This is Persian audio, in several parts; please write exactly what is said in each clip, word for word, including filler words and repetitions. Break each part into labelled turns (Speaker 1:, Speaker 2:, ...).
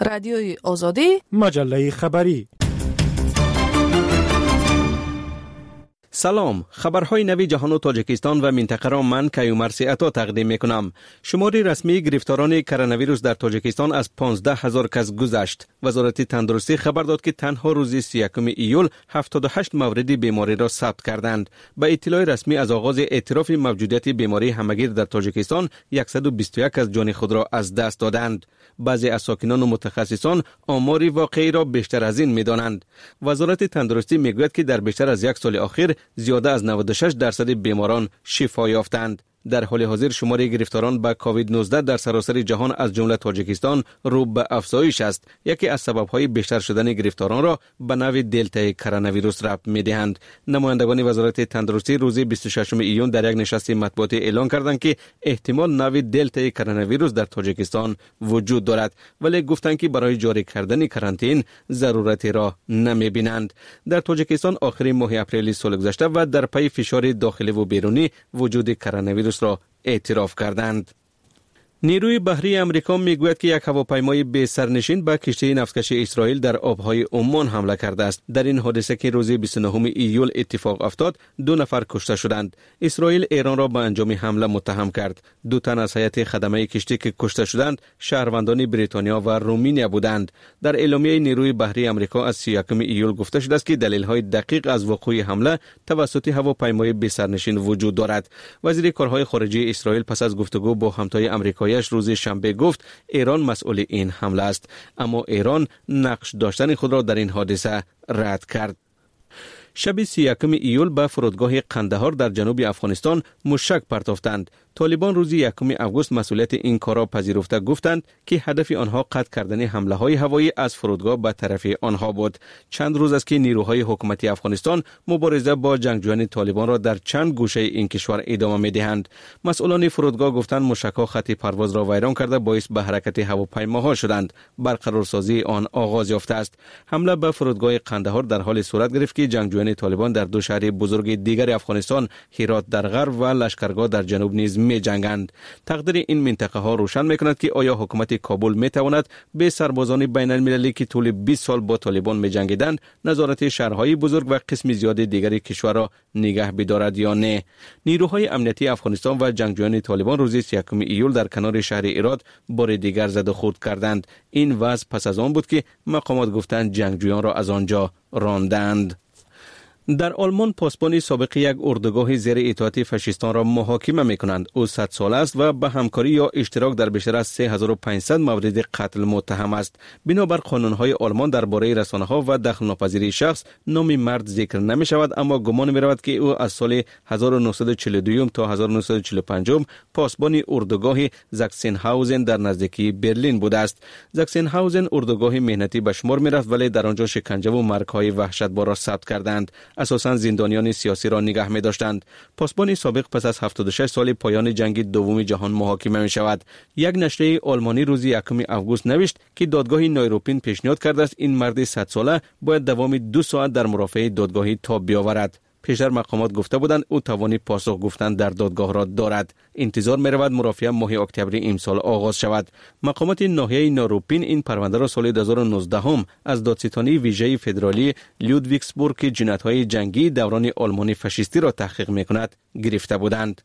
Speaker 1: رادیوی آزادی،
Speaker 2: مجله خبری.
Speaker 3: سلام، خبرهای نوی جهان و تاجیکستان و منطقه را من کیومرث عطا تقدیم میکنم. شماری رسمی گرفتاران کرونا ویروس در تاجیکستان از پانزده هزار کس گذشت. وزارت تندرستی خبر داد که تنها روز سی و یکم ایول هفتاد و هشت مورد بیماری را ثبت کردند. به اطلاع رسمی از آغاز اعتراف موجودیت بیماری همگیر در تاجیکستان صد و بیست و یک از جان خود را از دست دادند. بعضی از ساکنان و متخصصان آمار واقعی را بیشتر از این می‌دانند. وزارت تندرستی میگوید که در بیشتر از یک سال اخیر زیاده از نود و شش درصد بیماران شفا یافتند. در حال حاضر شمار گرفتاران به کووید نوزده در سراسر جهان از جمله تاجیکستان رو به افزایش است. یکی از سبب‌های بیشتر شدن گرفتاران را به نوع دلتا کرونا ویروس ربط می‌دهند. نمایندگان وزارت تندرستی روز بیست و ششم ایون در یک نشست مطبوعاتی اعلام کردند که احتمال نوع دلتا کرونا ویروس در تاجیکستان وجود دارد، ولی گفتند که برای جاری کردن کرانتین ضرورتی را نمی‌بینند. در تاجیکستان آخر ماه اپریل سال گذشته و در پی فشار داخلی و بیرونی وجود کرونا ویروس را اعتراف کردند. نیروی بحری امریکا میگوید که یک هواپیمای بی سرنشین به کشتی نفتکش اسرائیل در آبهای عمان حمله کرده است. در این حادثه که روز بیست و نهم ایول اتفاق افتاد، دو نفر کشته شدند. اسرائیل ایران را به انجام حمله متهم کرد. دو تن از هیئت خدمه کشتی که کشته شدند شهروندان بریتانیا و رومانیا بودند. در اعلامیه نیروی بحری امریکا از سی و یکم ایول گفته شده است که دلیل‌های دقیق از وقوع حمله توسط هواپیمای بی سرنشین وجود دارد. وزیر کارهای خارجه اسرائیل پس از گفتگو با همتای آمریکایی روز شنبه گفت ایران مسئول این حمله است، اما ایران نقش داشتن خود را در این حادثه رد کرد. شب سی و یکم ایول به فرودگاه قندهار در جنوب افغانستان موشک پرتافتند. طالبان روز یکم آگوست مسئولیت این کار را پذیرفته گفتند که هدف آنها قطع کردن حمله های هوایی از فرودگاه به طرف آنها بود. چند روز است که نیروهای حکومتی افغانستان مبارزه با جنگجویان طالبان را در چند گوشه این کشور ادامه می‌دهند. مسئولان فرودگاه گفتند موشک‌ها خط پرواز را ویران کرده باعث به حرکت هواپیماها شدند. برقرارسازی آن آغاز یافته است. حمله به فرودگاه قندهار در حال صورت گرفت که جنگجویان طالبان در دو شهر بزرگ دیگر افغانستان، هرات در غرب و لشکرگاه در جنوب نیز می جنگند. تقدیر این منطقه ها روشن می کند که آیا حکومت کابل می تواند به سربازان بین المللی که طول بیست سال با طالبان می جنگیدند نظارت شهرهای بزرگ و قسم زیاد دیگر کشور را نگه بدارد یا نه. نیروهای امنیتی افغانستان و جنگجویان طالبان روز سی و یکم ایول در کنار شهر هرات بار دیگر زد و خورد کردند. این وضع پس از آن بود که مقامات گفتند جنگجویان را از آنجا راندند. در آلمان پاسبان سابق یک اردوگاه زیر اطاعت فاشیستان را محاکمه می‌کنند. او صد ساله است و به همکاری یا اشتراک در بیشتر از سه هزار و پانصد مورد قتل متهم است. بنابر قانون‌های آلمان درباره رسانه‌ها و دخل ناپذیری شخص نام مرد ذکر نمی‌شود، اما گمان می‌رود که او از سال هزار و نهصد و چهل و دو تا هزار و نهصد و چهل و پنج پاسبان اردوگاه زاکسنهاوزن در نزدیکی برلین بوده است. زاکسنهاوزن اردوگاه مهنتی به شمار می‌رفت، ولی در آنجا شکنجه و مرگ‌های وحشتبار را ثبت کردند. اساساً زندانیان سیاسی را نگه می داشتند. پاسبان سابق پس از هفتاد و شش سال پایان جنگ دوم جهان محاکمه می شود. یک نشریه آلمانی روز یکم آگوست نوشت که دادگاه نایروبین پیشنهاد کرده است این مرد صد ساله باید دوام دو ساعت در مرافعه دادگاهی تاب بیاورد. پیشتر مقامات گفته بودند او توانی پاسخ گفتن در دادگاه را دارد. انتظار می رود مرافعه ماه اکتبر امسال آغاز شود. مقامات ناحیه نایروبین این پرونده را سال دو هزار و نوزده هم از دادستانی ویژه فدرالی لودویگسبورگ که جنایت‌های جنگی دوران آلمان فاشیستی را تحقیق می‌کند گرفته بودند.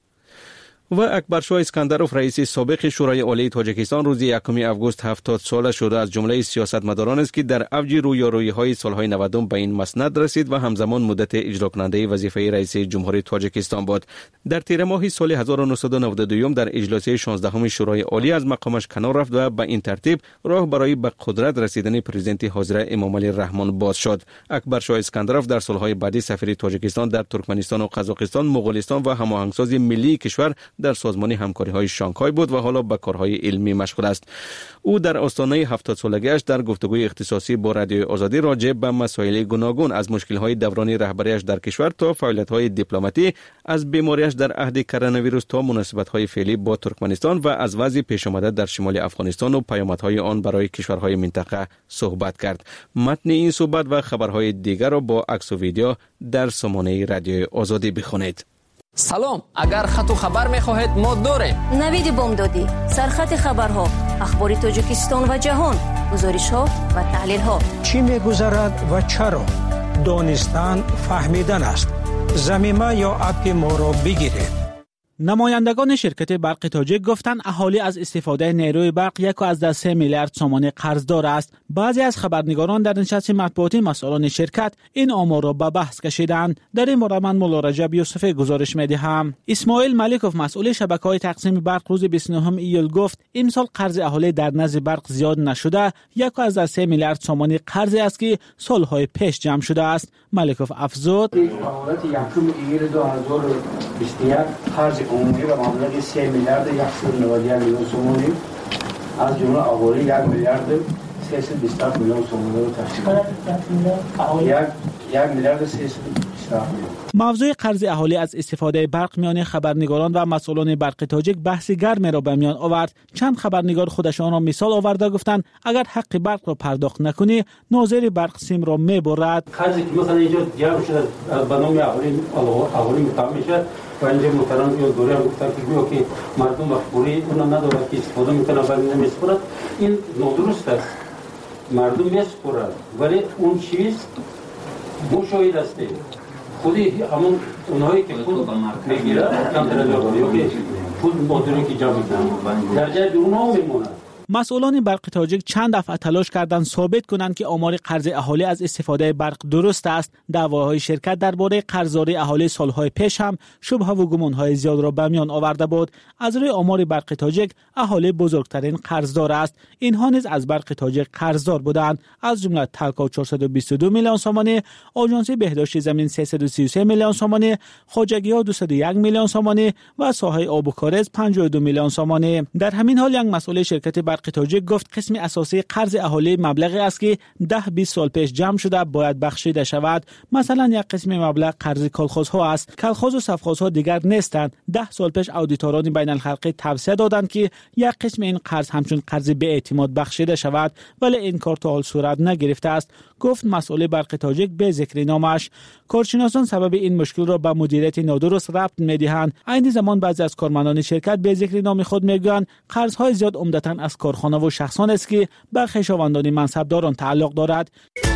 Speaker 3: و اکبرشاه اسکندروف رئیس سابق شورای عالی تاجیکستان روز یکم آگوست هفتاد ساله شده از جمله سیاستمداران است که در اوج رویارویی‌های سالهای نود به این مسند رسید و همزمان مدت اجرا کننده وظیفه رئیس جمهوری تاجیکستان بود. در تیر ماه سال هزار و نهصد و نود و دو در اجلاس شانزدهم شورای عالی از مقامش کنار رفت و به این ترتیب راه برای به قدرت رسیدن پرزیدنت حاضر امامعلی رحمان باز شد. اکبرشاه اسکندروف در سالهای بعدی سفیر تاجیکستان در ترکمنستان و قزاقستان، مغولستان و هماهنگسازی ملی کشور در سازمان همکاری‌های شانگهای بود و حالا به کارهای علمی مشغول است. او در آستانه هفتاد سالگیش در گفتگوی اختصاصی با رادیوی آزادی راجع به مسائل گوناگون از مشکل‌های دوران رهبریش در کشور تا فعالیت‌های دیپلماتی، از بیماریش در عهد کرونا ویروس تا مناسبت‌های فعلی با ترکمنستان و از وضع پیش آمده در شمال افغانستان و پیامدهای آن برای کشورهای منطقه صحبت کرد. متن این صحبت و خبرهای دیگر را با عکس و ویدیو در سامانه رادیوی آزادی بخوانید.
Speaker 4: سلام، اگر خط و خبر می‌خواهید ما داریم.
Speaker 5: نوید بامدادی، سرخط خبرها.
Speaker 1: اخبار تاجیکستان و جهان، گزارش‌ها و تحلیل‌ها.
Speaker 2: چی می‌گذرد و چرا؟ دانستن فهمیدن است. زمینه یا اپ ما را بگیرید.
Speaker 4: نمایندگان شرکت برق تاجیک گفتند اهالی از استفاده نیروی برق یک از ده سه میلیارد تومان قرضدار است. بعضی از خبرنگاران در نشست مطبوعاتی مسئولان شرکت این آمار را به بحث کشیدند. در این باره من مولا رجب یوسفی گزارش می‌دهم. اسماعیل ملیکوف مسئول شبکه‌های تقسیم برق روز بیست و نهم ایول گفت امسال قرض اهالی در نزد برق زیاد نشده، یک از ده سه میلیارد تومان قرضی است که سالهای پیش جمع شده است. ملیکوف افزود
Speaker 5: حالت یکم ایل دو هزار و بیست و یک قرض عمومی به مبلغ سه میلیارد صد و نود و یک میلیون تومانی از جمله اهالی یک میلیارد سیصد و بیست و هفت میلیون تومان را تشکیل می‌دهد. یک میلیارد سیصد و بیست و هفت میلیون.
Speaker 4: موضوع قرض اهالی از استفاده برق میان خبرنگاران و مسئولان برق تاجیک بحث گرمی را به میان آورد. چند خبرنگار خودشان را مثال آورده گفتند اگر حق برق را پرداخت نکنی ناظر برق سیم را میبرد.
Speaker 6: قرضی که مثلا اینجا جمع شده به نام اهالی اهالی متهم میشه و اینجا محترم یا دوره هم گفته که گویا که مردم مخبوری اونم ندارد که استفاده میکنه و نمیسپرد. این نادرست است. مردم میسپرد ولی اون چیز مشاهده است. خودی همون اونهایی که پول میگیره کم درجه یا که پول مادری که جمع میکنن در جای اونها میمونه.
Speaker 4: مسئولان برق تاجیک چند دفعه تلاش کردند ثابت کنند که آمار قرض اهالی از استفاده برق درست است. دعواهای شرکت درباره قرضداری اهالی سالهای پیش هم شبهه و گمانهای زیاد را به میان آورده بود. از روی آمار برق تاجیک اهالی بزرگترین قرضدار است. اینها نیز از برق تاجیک قرضدار بودند، از جمله تلکو چهارصد و بیست و دو میلیون تومانی، آژانس بهداشت زمین سیصد و سی و سه میلیون تومانی، خواجگی‌ها دویست و یک میلیون تومانی و ساحه آب و کاریز پنجاه و دو میلیون تومانی. در همین حال یک مسئول شرکت برق تاجیک گفت قسم اساسی قرض اهالی مبلغی است که ده بیست سال پیش جمع شده باید بخشیده شود. مثلا یک قسم مبلغ قرض کالخوزها است. کالخوز و سفخازها دیگر نیستند. ده سال پیش اودیتوران بین الخلقی توصیه دادند که یک قسم این قرض همچون قرض به اعتماد بخشیده شود، ولی این کار تا حال صورت نگرفته است، گفت مسئول برق تاجیک به ذکر نامش. کارشناسان سبب این مشکل را به مدیریت نادرست ربط می‌دهند. عین زمان بعضی از کارمندان شرکت به ذکر نام خود میگویند قرض‌های زیاد عمدتاً از کارخانه و شخصان است که به خویشاوندان منصبداران تعلق دارد.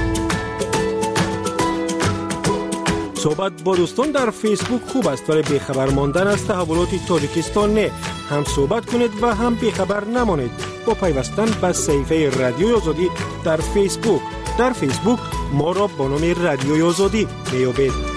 Speaker 7: صحبت با دوستان در فیسبوک خوب است ولی بیخبر ماندن از تحولات تاجیکستان نه. هم صحبت کنید و هم بیخبر نمانید با پیوستن به صفحه رادیوی آزادی در فیسبوک. در فیسبوک ما را با نام رادیوی آزادی میابید.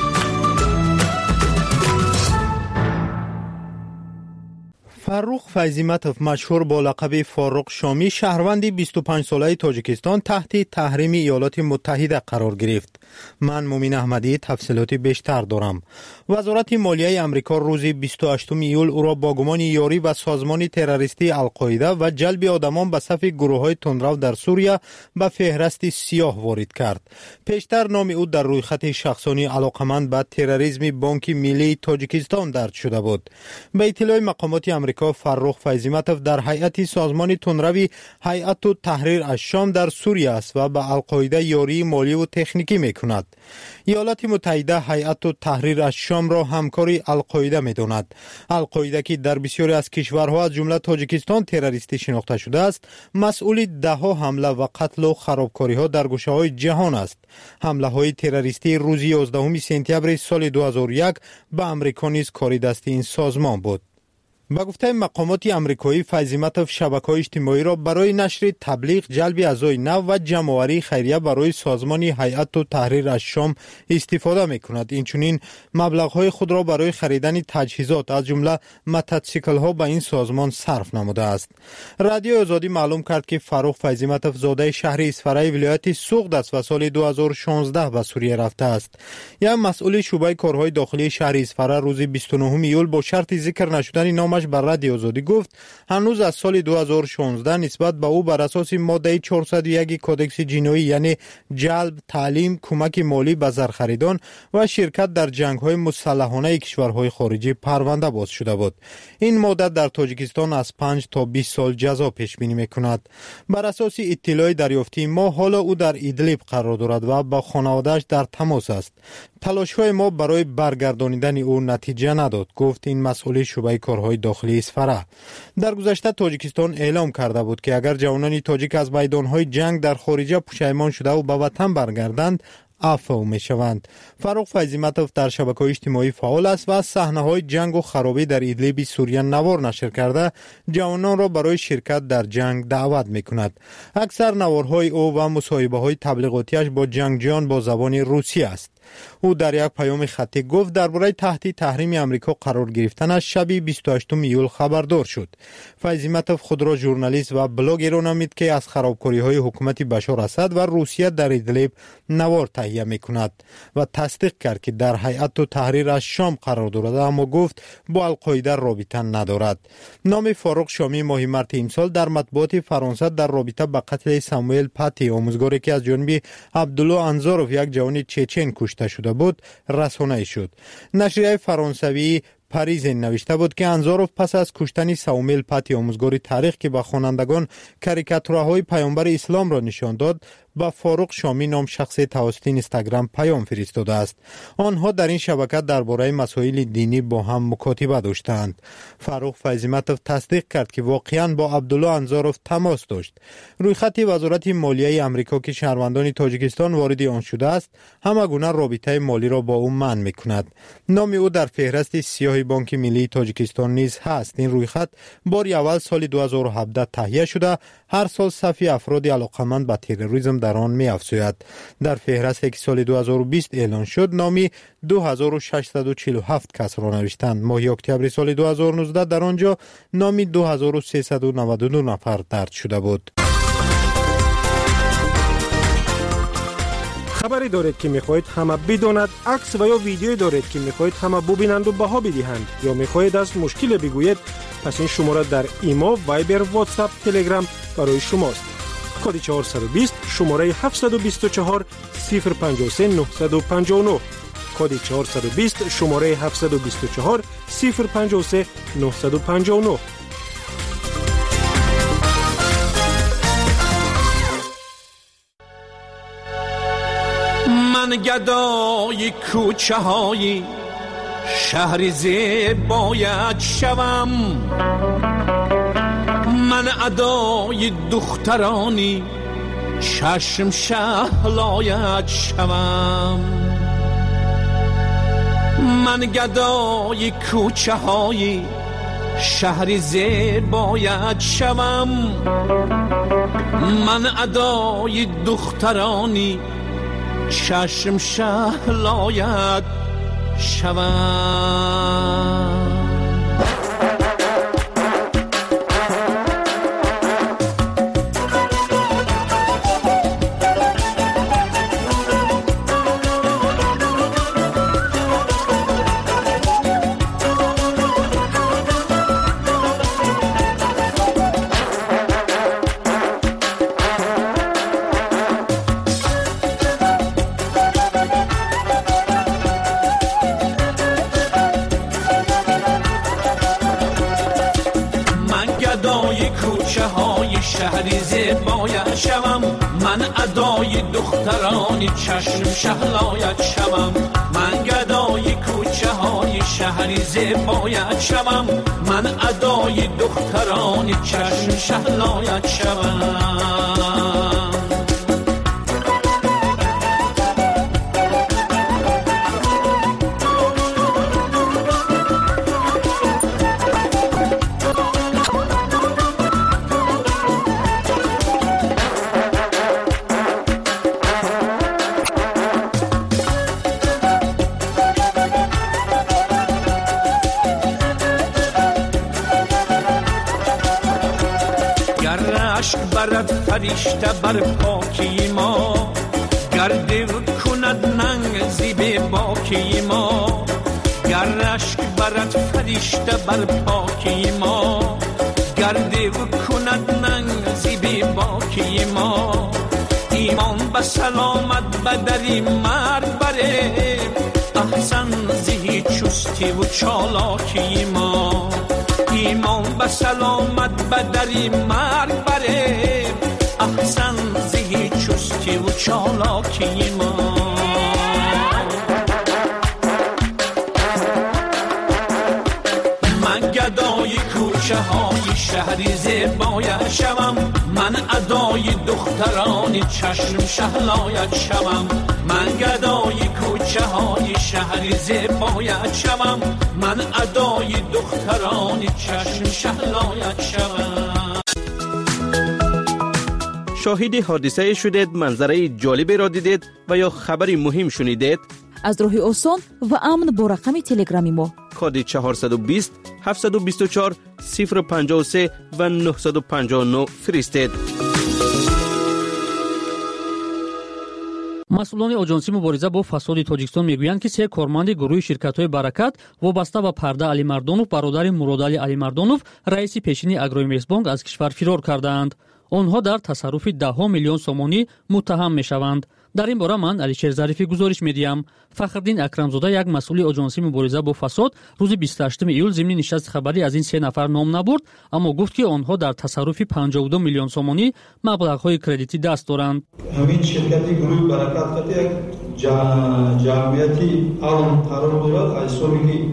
Speaker 8: فاروق فیضیمتوف مشهور با لقب فاروق شامی شهروند بیست و پنج ساله تاجیکستان تحت تحریم ایالات متحده قرار گرفت. من مومین احمدی تفصیلات بیشتر دارم. وزارت مالیه آمریکا روز بیست و هشتم ایول او را با گمان یاری و سازمان تروریستی القاعده و جلب آدمان به صف گروه‌های تندرو در سوریه به فهرست سیاه وارد کرد. پیشتر نام او در روی خط شخصانی علاقمند به تروریسم بانک ملی تاجیکستان درج شده بود. به اطلاع مقامات آمریکا فاروق فیضیمتوف در هیئت سازمان تندروی هیئت تحریر الشام در سوریه است و به القاعده یاری مالی و تکنیکی میکند. ایالات متحده هیئت تحریر الشام را همکاری القاعده میداند. القاعده که در بسیاری از کشورها از جمله تاجیکستان تروریستی شناخته شده است، مسئول ده ها حمله و قتل و خرابکاری ها در گوشه های جهان است. حمله های تروریستی روز یازدهم سپتامبر سال دو هزار و یک به امریکا نیز کاری دست این سازمان بود. با گفته مقامات آمریکایی فیضیمتوف شبکه‌های اجتماعی را برای نشر تبلیغ، جلب اعضای نو و جمع‌آوری خیریه برای سازمان هیئت تحریر الشام استفاده می‌کند. اینچنین مبلغ‌های خود را برای خریدن تجهیزات از جمله موتورسیکل‌ها به این سازمان صرف نموده است. رادیو آزادی معلوم کرد که فاروق فیضیمتوف زاده شهر اسفرای ولایت سوغد است و سال دو هزار و شانزده به سوریه رفته است. یک مسئول شعبه کارهای داخلی شهر اسفرا روز بیست و نهم ایول با شرط ذکر نشدن نام بر رادیو آزادی گفت هنوز از سال دو هزار و شانزده نسبت به او بر اساس ماده چهارصد و یک کدکس جنایی یعنی جلب، تعلیم، کمک مالی به زرخریدان و شرکت در جنگ‌های مسلحانه کشورهای خارجی پرونده باز شده بود. این ماده در تاجیکستان از پنج تا بیست سال جزا پیش بینی می‌کند. بر اساس اطلاع دریافتی ما حالا او در ایدلیب قرار دارد و با خانواده‌اش در تماس است. تلاش‌های ما برای برگردانیدن او نتیجه نداد، گفت این مسئول شعبه کارهای داخلی اسفره. در گذشته تاجیکستان اعلام کرده بود که اگر جوانان تاجیک از میدان‌های جنگ در خارج پشیمان شده و به وطن برگردند عفو میشوند. فاروق فیضیمتوف در شبکه‌های اجتماعی فعال است و از صحنه‌های جنگ و خرابی در ایدلیب سوریه نوار نشر کرده جوانان را برای شرکت در جنگ دعوت می‌کند. اکثر نوارهای او و مصاحبه‌های تبلیغاتیش با جنگجویان با زبان روسی است. او در یک پیام خطی گفت درباره تحت تحریم امریکا قرار گرفتنش شب بیست و هشتم ایول خبردار شد. فیضیمتوف خود را ژورنالیست و بلاگر نامید که از خرابکاری‌های حکومت بشار اسد و روسیه در ایدلیب نوار تهیه می‌کند و تصدیق کرد که در هیئت و تحریر از شام قرار دارد، اما گفت با القاعده رابطه ندارد. نام فاروق شامی ماه مارس امسال در مطبوعات فرانسه در رابطه با قتل ساموئل پاتی آموزگاری که از جانب عبدالله انزاروف یک جوان چچن کشته شده بود رسانه‌ای شد. نشریه فرانسوی پاریز نوشته بود که انزاروف پس از کشتن ساموئل پاتی آموزگار تاریخ که به خوانندگان کاریکاتورهای پیامبر اسلام را نشان داد، با فاروق شامی نام شخص توسط اینستاگرام پیام فرستاده است. آنها در این شبکه درباره مسائل دینی با هم مکاتبه داشتند. فاروق فیضیمتوف تصدیق کرد که واقعاً با عبدالله انزاروف تماس داشت. رویخط وزارت مالیه آمریکا که شهروندان تاجیکستان وارد آن شده است، همه گونه رابطه مالی را با او منع می‌کند. نام او در فهرست سیاه بانک ملی تاجیکستان نیز هست. این رویخط بار اول سال دو هزار و هفده تهیه شده، هر سال صف افراد علاقمند به تروریسم در آن می افزاید. در فهرستی که سال دو هزار و بیست اعلان شد، نامی دو هزار و ششصد و چهل و هفت کس را نوشتند. ماه اکتبر سال دو هزار و نوزده در آنجا نامی دو هزار و سیصد و نود و دو نفر درج شده بود.
Speaker 7: خبری دارید که میخواهید همه بداند، عکس و یا ویدیویی دارید که میخواهید همه ببینند و بها بدهند، یا میخواهید از مشکل بگویید، پس این شماره در ایما، وایبر، واتساپ، تلگرام برای شماست. کد چهارصد و بیست شماره هفتصد و بیست و چهار صفر پنجاه و سه نهصد و پنجاه و نه. کد چهارصد و بیست شماره هفتصد و بیست و چهار صفر پنجاه و سه نهصد و پنجاه و نه.
Speaker 9: من گدای کوچه های شهر زیبایت شوم، من ادای دخترانی چشم شهلایت شوم. من گدای کوچه های شهر زیبایت شوم، من ادای دخترانی چشم شهلایت شوم. شهری زیبایت شوم، من ادای دخترانی چشم شهلایت شوم. من گدای کوچه های شهری زیبایت شوم، من ادای دخترانی چشم شهلایت شوم. برد فرشته بر پاکی ما، گرده و کند ننگ زیب باکی ما. گرشک برد فرشته بر پاکی ما، گرده و کند ننگ زیب باکی ما. ایمان به سلامت بدری مرد بره، احسن زهی چستی و چالاکی ما. ایمان به سلامت بدری مرگ بره، احسن زهی چستی و چالاکی ما. شهری زیبایت شوم، من ادای دختران چشم شهلایت شوم، من گدای کوچه های شهری زیبایت شوم، من ادای دختران چشم شهلایت شوم.
Speaker 3: شاهد حادثه شدید، منظره جالبی را دیدید و یا خبری مهم شنیدید؟
Speaker 10: از راه آسان و امن با رقم تلگرامی ما
Speaker 3: کد چهارصد و بیست هفتصد و بیست و چهار صفر پنجاه و سه و نهصد و پنجاه و نه فرستید.
Speaker 11: مسئولان آژانسی مبارزه با فساد تاجیکستان میگویند که سه کارمند گروه شرکت‌های برکت وابسته به پرده علی مردانوف برادر مراد علی مردانوف رئیس پیشین اگرومکسبانک از کشور فرار کردند. آنها در تصرف ده میلیون سومانی متهم میشوند. در این باره من علیشیر ظریفی گزارش میدیم. فخرالدین اکرمزاده یک مسئول آژانسی مبارزه با فساد روز بیست و هشتم ایول ضمن نشست خبری از این سه نفر نام نبرد، اما گفت که آنها در تصرف پنجاه و دو میلیون سومانی مبلغ‌های کردیتی دست دارند.
Speaker 12: همین شرکتی گروه برکت یک جمعیتی عام قرار دارد. از سوی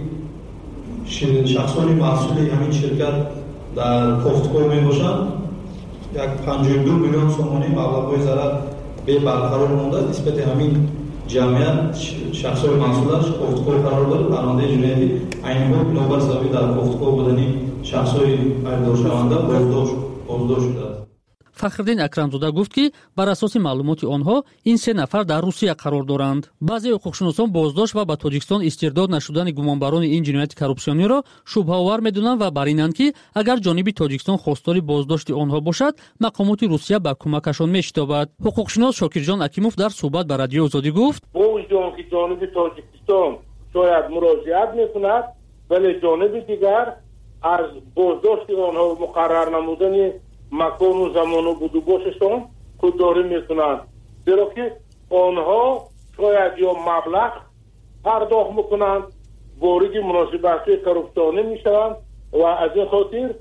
Speaker 12: که شخصانی مسئول همین شرکت در پختگاه میباشند، یک پنجاه و دو میلیون سومانی مبلغ‌های ضرر به برقرار مونده نسبت همین جمعیت شخصای مسئولش پختگاه قرار داره. پرونده جنایتی عین بود نوبت سبب در پختگاه بودنی شخصای ایماندار شونده بازداشت بازداشت شده است.
Speaker 11: فخرالدین اکرمزاده گفت که بر اساس معلومات آنها این سه نفر در روسیه قرار دارند. بعضی حقوقشناسان بازداشت و به تاجیکستان استرداد نشدن گمانبران این جنایت کورپسیونی را شبهه آور می‌دانند و بر اینند که اگر جانب تاجیکستان خواستار بازداشت آنها باشد، مقامات روسیه به کمکشان می‌شتابد. حقوقشناس شاکرجان اکیموف در صحبت با رادیو آزادی گفت:
Speaker 13: با وجود که جانب تاجیکستان شاید مراجعت می‌کند، ولی جانب دیگر از بازداشت آنها مقرر نمودن مکان و زمان و بود و باششان خودداری میکنند، زیرا که آنها شاید یا مبلغ پرداخت میکنند، وارد مناسبت‌های کورپسیونی میشوند و از این خاطر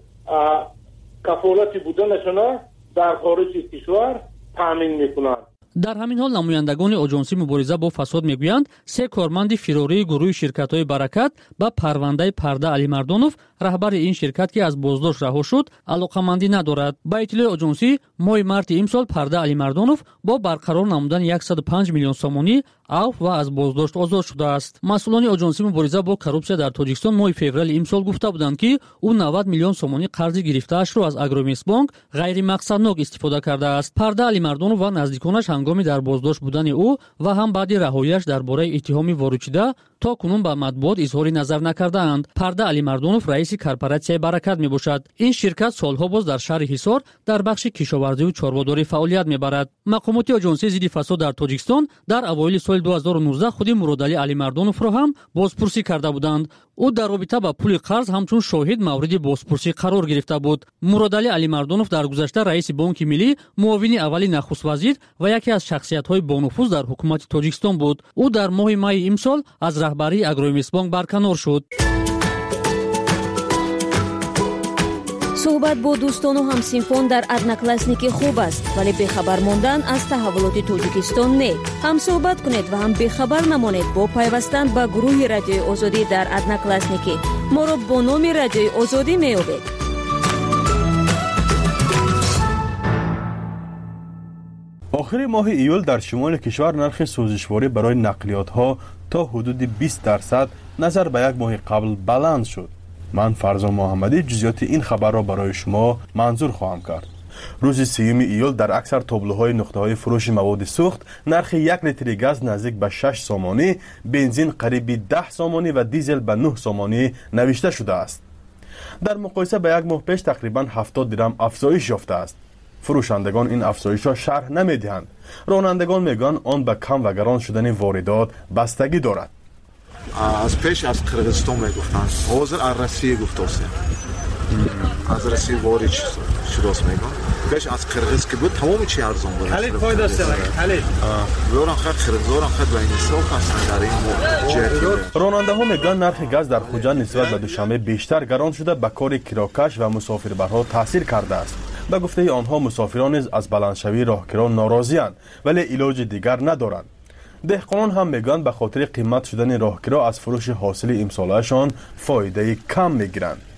Speaker 13: کفالت بودنشان در خارج کشور تامین میکنند.
Speaker 11: در همین حال نمایندگان آژانسی مبارزه با فساد میگویند سه کارمند فراری گروه شرکت‌های برکت با پرونده پرده علی مردانوف رهبر این شرکت که از بازداشت رها شد علاقه‌مندی ندارد. با اطلاع آژانسی ماه مارس امسال پرده علی مردانوف با برقرار نمودن صد و پنج میلیون سومانی عفو و از بازداشت آزاد شده است. مسئولان آژانسی مبارزه با کورپسیا در تاجیکستان ماه فوریه امسال گفته بودند که او نود میلیون سومانی قرض گرفته‌اش را از اگرومکسبانک غیر مقصدناک استفاده کرده است. پرده علی مردانوف و نزدیکانش هنگامی در بازداشت بودن او و هم بعد رهایی‌اش درباره اتهام وارد تا کنون به مطبوعات اظهار نظر نکردند. پرده علی مردانوف رئیس کارپوراسیون برکت میباشد. این شرکت سالها باز در شهر حصار در بخش کشاورزی و چاره‌داری فعالیت میبرد. مقامات آژانسی ضد فساد در تاجیکستان در اوایل سال دو هزار و نوزده خود مراد علی مردانوف را هم بازپرسی کرده بودند. او در رابطه با پول قرض همچون شاهد مورد بازپرسی قرار گرفته بود. مراد علی مردانوف در گذشته رئیس بانک ملی، معاون اول نخست وزیر و یکی از شخصیت‌های با نفوذ در حکومت تاجیکستان بود. او در ماه می امسال از رهبری اگرومکسبانک برکنار شد.
Speaker 1: صحبت با دوستان و همسینفان در ادناکلاسنیکی خوب است، ولی بخبر ماندن از تحولات تاجیکستان نه. هم صحبت کنید و هم بخبر نمانید با پیوستن به گروه رادیوی آزادی در ادناکلاسنیکی. ما را با نام رادیوی آزادی می‌یابید.
Speaker 14: آخر ماه ایول در شمال کشور نرخ سوزشواری برای نقلیات ها تا حدود بیست درصد نظر به یک ماه قبل بلند شد. من فرزان محمدی جزئیات این خبر را برای شما منظور خواهم کرد. روز سیوم ایول در اکثر تابلوهای نقطه‌های فروش مواد سوخت نرخ یک لیتر گاز نزدیک به شش سومانی، بنزین قریب ده سومانی و دیزل به نه سومانی نوشته شده است. در مقایسه به یک ماه پیش تقریباً هفتاد درم افزایش یافته است. فروشندگان این افزایش را شرح نمی‌دهند. رانندگان میگن آن به کم و گران شدن واردات بستگی دارد.
Speaker 15: از پیش از قرغیزستان میگفتن، حاضر از روسیه گفتاست. از روسیه وارد شده است میگن. پیش از قرغیز که بود تمام چی ارزان بود.
Speaker 16: خیلی فایده است. خیلی.
Speaker 15: وران خد قرغیزان خد و این سوق است در این جهت.
Speaker 14: راننده ها میگن نرخ گاز در خوجند نسبت به دوشنبه بیشتر گران شده، به کار کراکش و مسافربرها تاثیر کرده است. به گفته آنها مسافران از بلندشوی راهکران ناراضی‌اند ولی علاج دیگر ندارند. دهقانان هم میگن به خاطر قیمت شدن راهکرا از فروش حاصل امسالشان فایده کم میگیرند.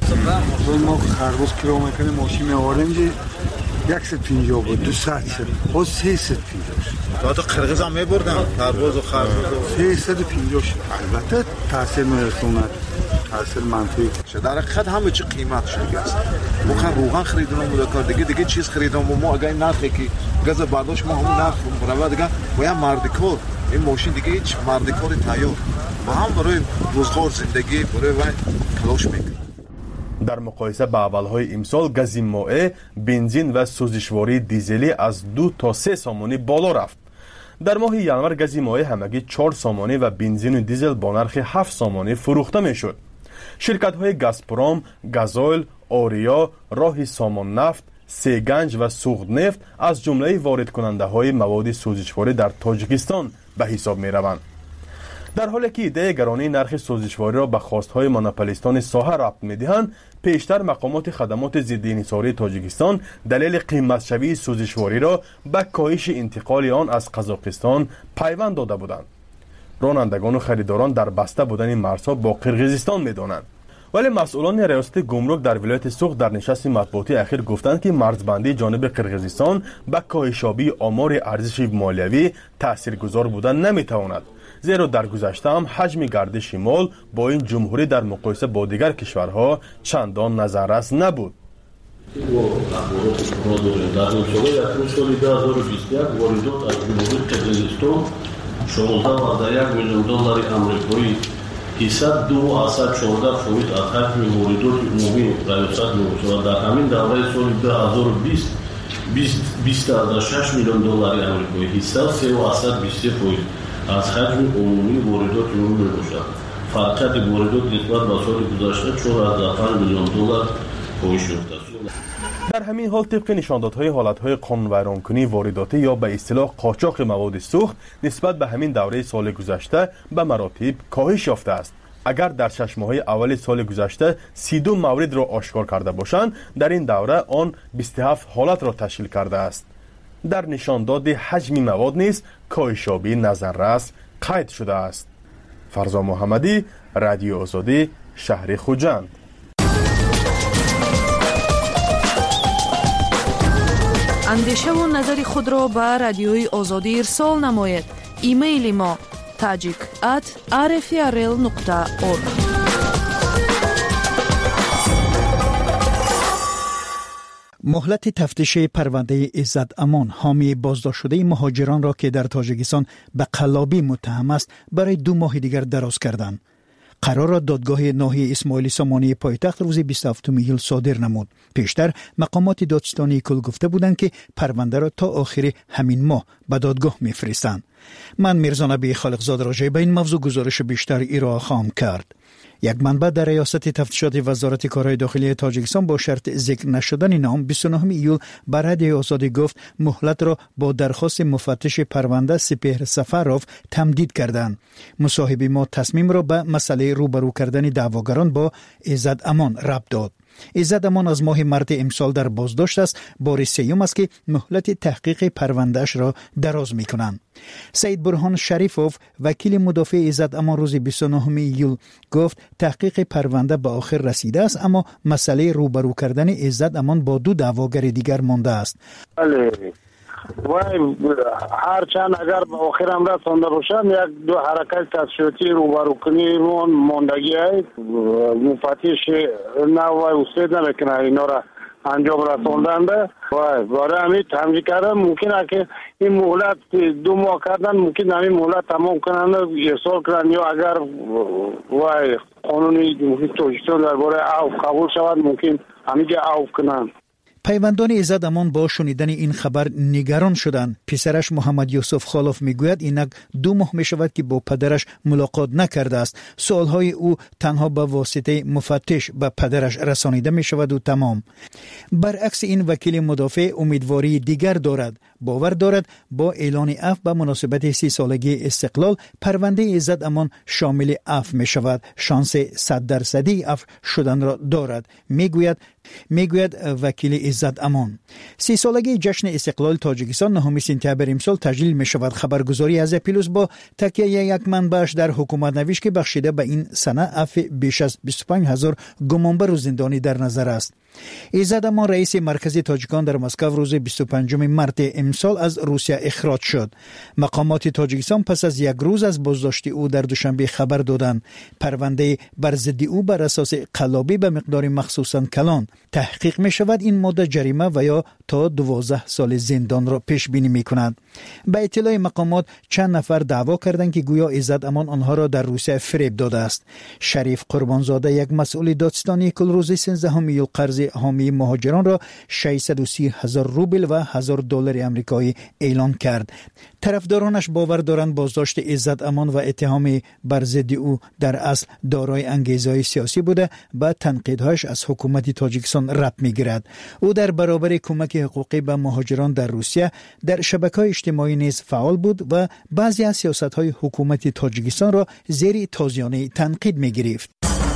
Speaker 16: ما خربوز کیلومتر ماشین می‌آوریم دی صد و پنجاه بود دویست بود سیصد و پنجاه
Speaker 15: تو قرغیز هم می‌بردن خربوز و خربوز
Speaker 16: سیصد و پنجاه البته تاثیر می‌رسوند تاثیر منفی
Speaker 15: شد در حقیقت همه چی قیمت شده است ما روغن خریدیم بود کار دیگه دیگه چیز خریدیم ما اگه نرخی که گاز برداشت ما هم نرخ برابر دیگه باید مردکار این ماشین دیگه هیچ مردکاری تیار با هم برای روزگار زندگی برای وای تلاش میکنه.
Speaker 14: در مقایسه با اولهای امسال گاز مائع، بنزین و سوزشواری دیزلی از دو تا سه سامانی بالا رفت. در ماه ینور گاز مائع همگی چهار سامانی و بنزین و دیزل با نرخ هفت سامانی فروخته میشد. شرکت های گازپروم، گازوئیل، آریا، راه سامان نفت، سیگنج و سوخت نفت از جمله وارد کننده های مواد سوزشواری در تاجیکستان به حساب می روند. در حالی که ایده گرانی نرخ سوزشواری را به خواستهای مونوپولیستان ساحه ربط می دهند، پیشتر مقامات خدمات ضد انحصاری تاجیکستان دلیل قیمت شوی سوزشواری را به کاهش انتقال آن از قزاقستان پیوند داده بودند. رانندگان و خریداران در بسته بودن مرزها با قرقیزستان می دانند. ولی مسئولان ریاست گمرک در ولایت سوخت در نشست مطبوعاتی اخیر گفتند که مرزبندی جانب قرقیزستان به کاهش‌یابی آمار ارزش مالیوی تاثیرگذار بودن نمیتواند، زیرا در گذشته هم حجم گردش مال با این جمهوری در مقایسه با دیگر کشورها چندان نظررس نبود.
Speaker 17: هیصد دو аса чордаҳ фоиз аз ҳаҷми воридоти умумӣ раёсат мебошад. дар ҳамин давраи соли ду ҳазору бист бист ҳазар шаш миллион доллари амрикоӣ ҳисса се аса бисту се фоиз аз ҳаҷми умумии воридоти умумӣ мебошад. фарқияти воридот нисбат ба соли гузашта чор ҳазар панҷ миллион доллар коҳиш ёфтааст.
Speaker 14: در همین حال طبق نشاندادهای حالتهای قانون‌ویرانکنی وارداتی یا به اصطلاح قاچاق مواد سوخت نسبت به همین دوره سال گذشته به مراتب کاهش یافته است. اگر در شش ماه اول سال گذشته سی و دو مورد را آشکار کرده باشند، در این دوره آن بیست و هفت حالت را تشکیل کرده است. در نشانداد حجم مواد نیز کاهش یابی نظررس قید شده است. فرزا محمدی، رادیو آزادی، شهر خوجند.
Speaker 18: اندیشه و نظر خود را به رادیوی آزادی ارسال نماید. ایمیل ما tajik at r f r l nokta org.
Speaker 19: مهلت تفتیش پرونده عزت امان حامی بازداشت شده مهاجران را که در تاجیکستان به قلابی متهم است برای دو ماه دیگر دراز کردند. قرار را دادگاه ناحیه اسماعیلی سامانی پایتخت روز بیست و هفتم ایول صادر نمود. پیشتر مقامات دادستانی کل گفته بودند که پرونده را تا آخر همین ماه به دادگاه می‌فرستند. من میرزا نبی خالقزاد راجع به این موضوع گزارش بیشتر ارائه خواهم کرد. یک منبع در ریاست تفتیشات وزارت کارهای داخلی تاجیکستان با شرط ذکر نشدن نام بیست و نه ایول بر رادیو آزادی گفت مهلت را با درخواست مفتش پرونده سپهر سفروف تمدید کردند. مصاحبه ما تصمیم را به مسئله روبرو کردن دعواگران با عزت امان ربط داد. عزت امان از ماه مارس امسال در بازداشت است. بار سیوم است که مهلت تحقیق پروندهش را دراز می‌کنند. سید برهان شریفوف وکیل مدافع عزت امان روز بیست و نه ایول گفت تحقیق پرونده به آخر رسیده است، اما مسئله روبرو کردن عزت امان با دو دعواگر دیگر مانده است.
Speaker 13: بله وای هر چند اگر به آخر هم رسانده باشند یک دو حرکت تشریفاتی روبرو کنی مون ماندگی است. مفتش نه وای استاد نمیکنه اینا را انجام رساندنده وای برای همین تمجید کردن ممکنه که این مهلت دو ماه کردن ممکن همین مهلت تمام کنن ارسال کنن، یا اگر وای قانونی جمهوری تاجیکستان درباره عفو قبول شود ممکن همیشه عفو کنن.
Speaker 19: پیوندان عزت امان با شنیدن این خبر نگران شدند. پسرش محمد یوسف خالف میگوید اینک دو ماه می شود که با پدرش ملاقات نکرده است. سوالهای او تنها به واسطه مفتش به پدرش رسانیده می شود و تمام. برعکس این وکیل مدافع امیدواری دیگر دارد. باور دارد با اعلان عفو به مناسبت سی سالگی استقلال پرونده عزت امان شامل عفو می شود. شانس صد درصدی عفو شدن را دارد. میگوید میگوید وکیل عزت امان. سی سالگی جشن استقلال تاجیکستان نهم سپتامبر امسال تجلیل می شود. خبرگزاری از پیلوس با تکیه یک منبعش در حکومت نویش که بخشیده به این سنه عفو بیش از بیست و پنج هزار گمانبر و زندانی در نظر است. عزت امان رئیس مرکزی تاجیکان در مسکو روز بیست و پنجم مارس امسال از روسیه اخراج شد. مقامات تاجیکستان پس از یک روز از بازداشت او در دوشنبه خبر دادند. پرونده بر ضد او بر اساس قلابی به مقدار مخصوصاً کلان تحقیق می شود. این ماده جریمه و یا تا دوازده سال زندان را پیش بینی می کند. به اطلاع مقامات چند نفر دعوا کردند که گویا عزت امان آنها را در روسیه فریب داده است. شریف قربانزاده یک مسئول دادستانی کل روز سیزدهم ایول قرض حامی مهاجران را ششصد و سی هزار روبل و هزار دلار آمریکایی اعلان کرد. طرفدارانش باور دارند بازداشت عزت امان و اتهام بر ضد او در اصل دارای انگیزه‌های سیاسی بوده و تنقیدهایش از حکومت تاجیکستان ربط می‌گیرد. او در برابر کمک حقوقی به مهاجران در روسیه در شبکه‌های اجتماعی نیز فعال بود و بعضی از سیاست‌های حکومت تاجیکستان را زیر تازیانه تنقید می‌گرفت.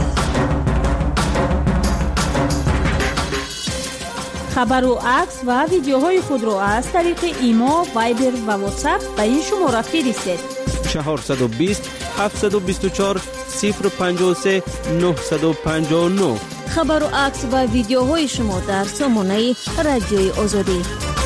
Speaker 1: خبر و عکس و ویدیوهای خود را از طریق ایما، وایبر و واتساپ به این شماره فرستید.
Speaker 3: چهارصد و بیست هفتصد و بیست و چهار صفر پنجاه و سه نهصد و پنجاه و نه.
Speaker 1: خبر و عکس و ویدیوهای شما در سامانه رادیوی آزادی.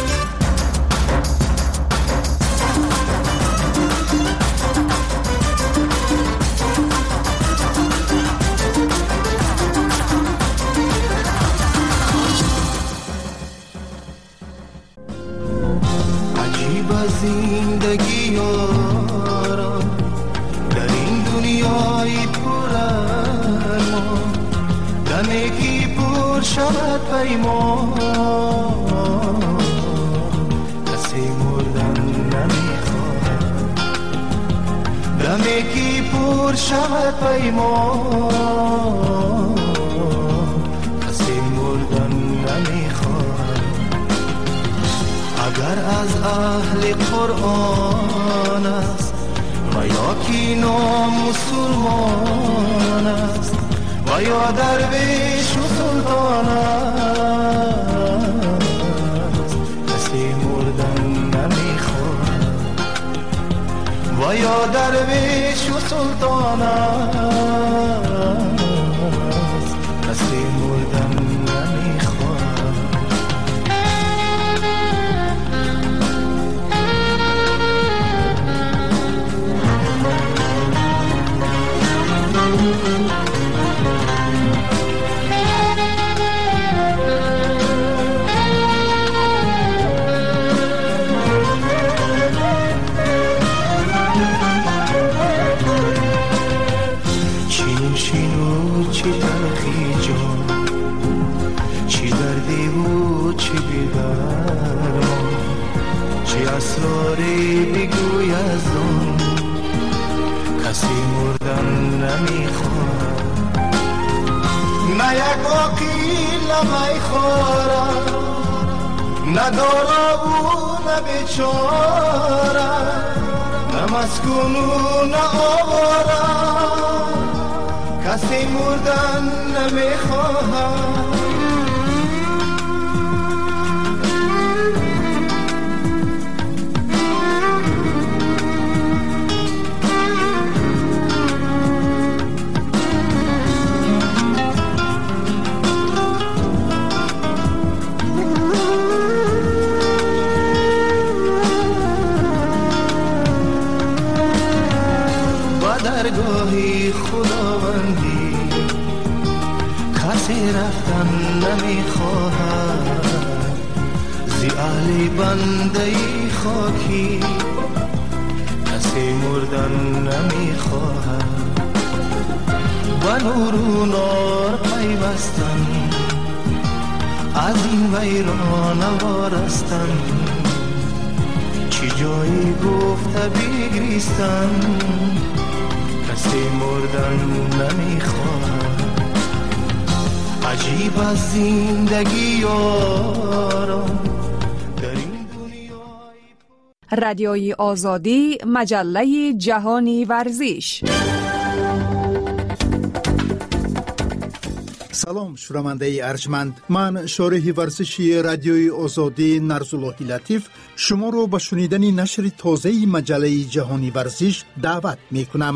Speaker 20: زندگی یارا در این دنیای پر ارمان دمی که پر شود پیمان کسی مردن نمیخواد دمی که پر شود پیمان کسی مردن نمیخواد. اگر از اهل قرآن است و یا کی نامسلمان است و یا درویش و سلطان است کسی مردن نمیخواد و یا درویش و سلطان است کسی مردن نمیخواد. اسراری بگوی از اون کسی مردن نمیخواد. نه یک وکیل نمیخواد نه دارا و نه بیچاره نه مسکون و نه آواره کسی مردن نمیخواد. درگاهی خداوندی کسی رفتن نمیخواهد زی اهل بنده خاکی کسی مردن نمیخواهد. و نور و نار پیوستن از این ویران وارستن چی جایی گفته بگریستن کسی مردن نمیخواد. عجیب از زندگی یارم در این دنیای.
Speaker 18: رادیوی آزادی، مجله جهانی ورزش.
Speaker 21: салом шунавандаи арҷманд, ман шориҳи варзиши радиои озодӣ Нарзуллоҳи Латиф шуморо ба шунидани нашри тозаи маҷаллаи ҷаҳони варзиш даъват мекунам.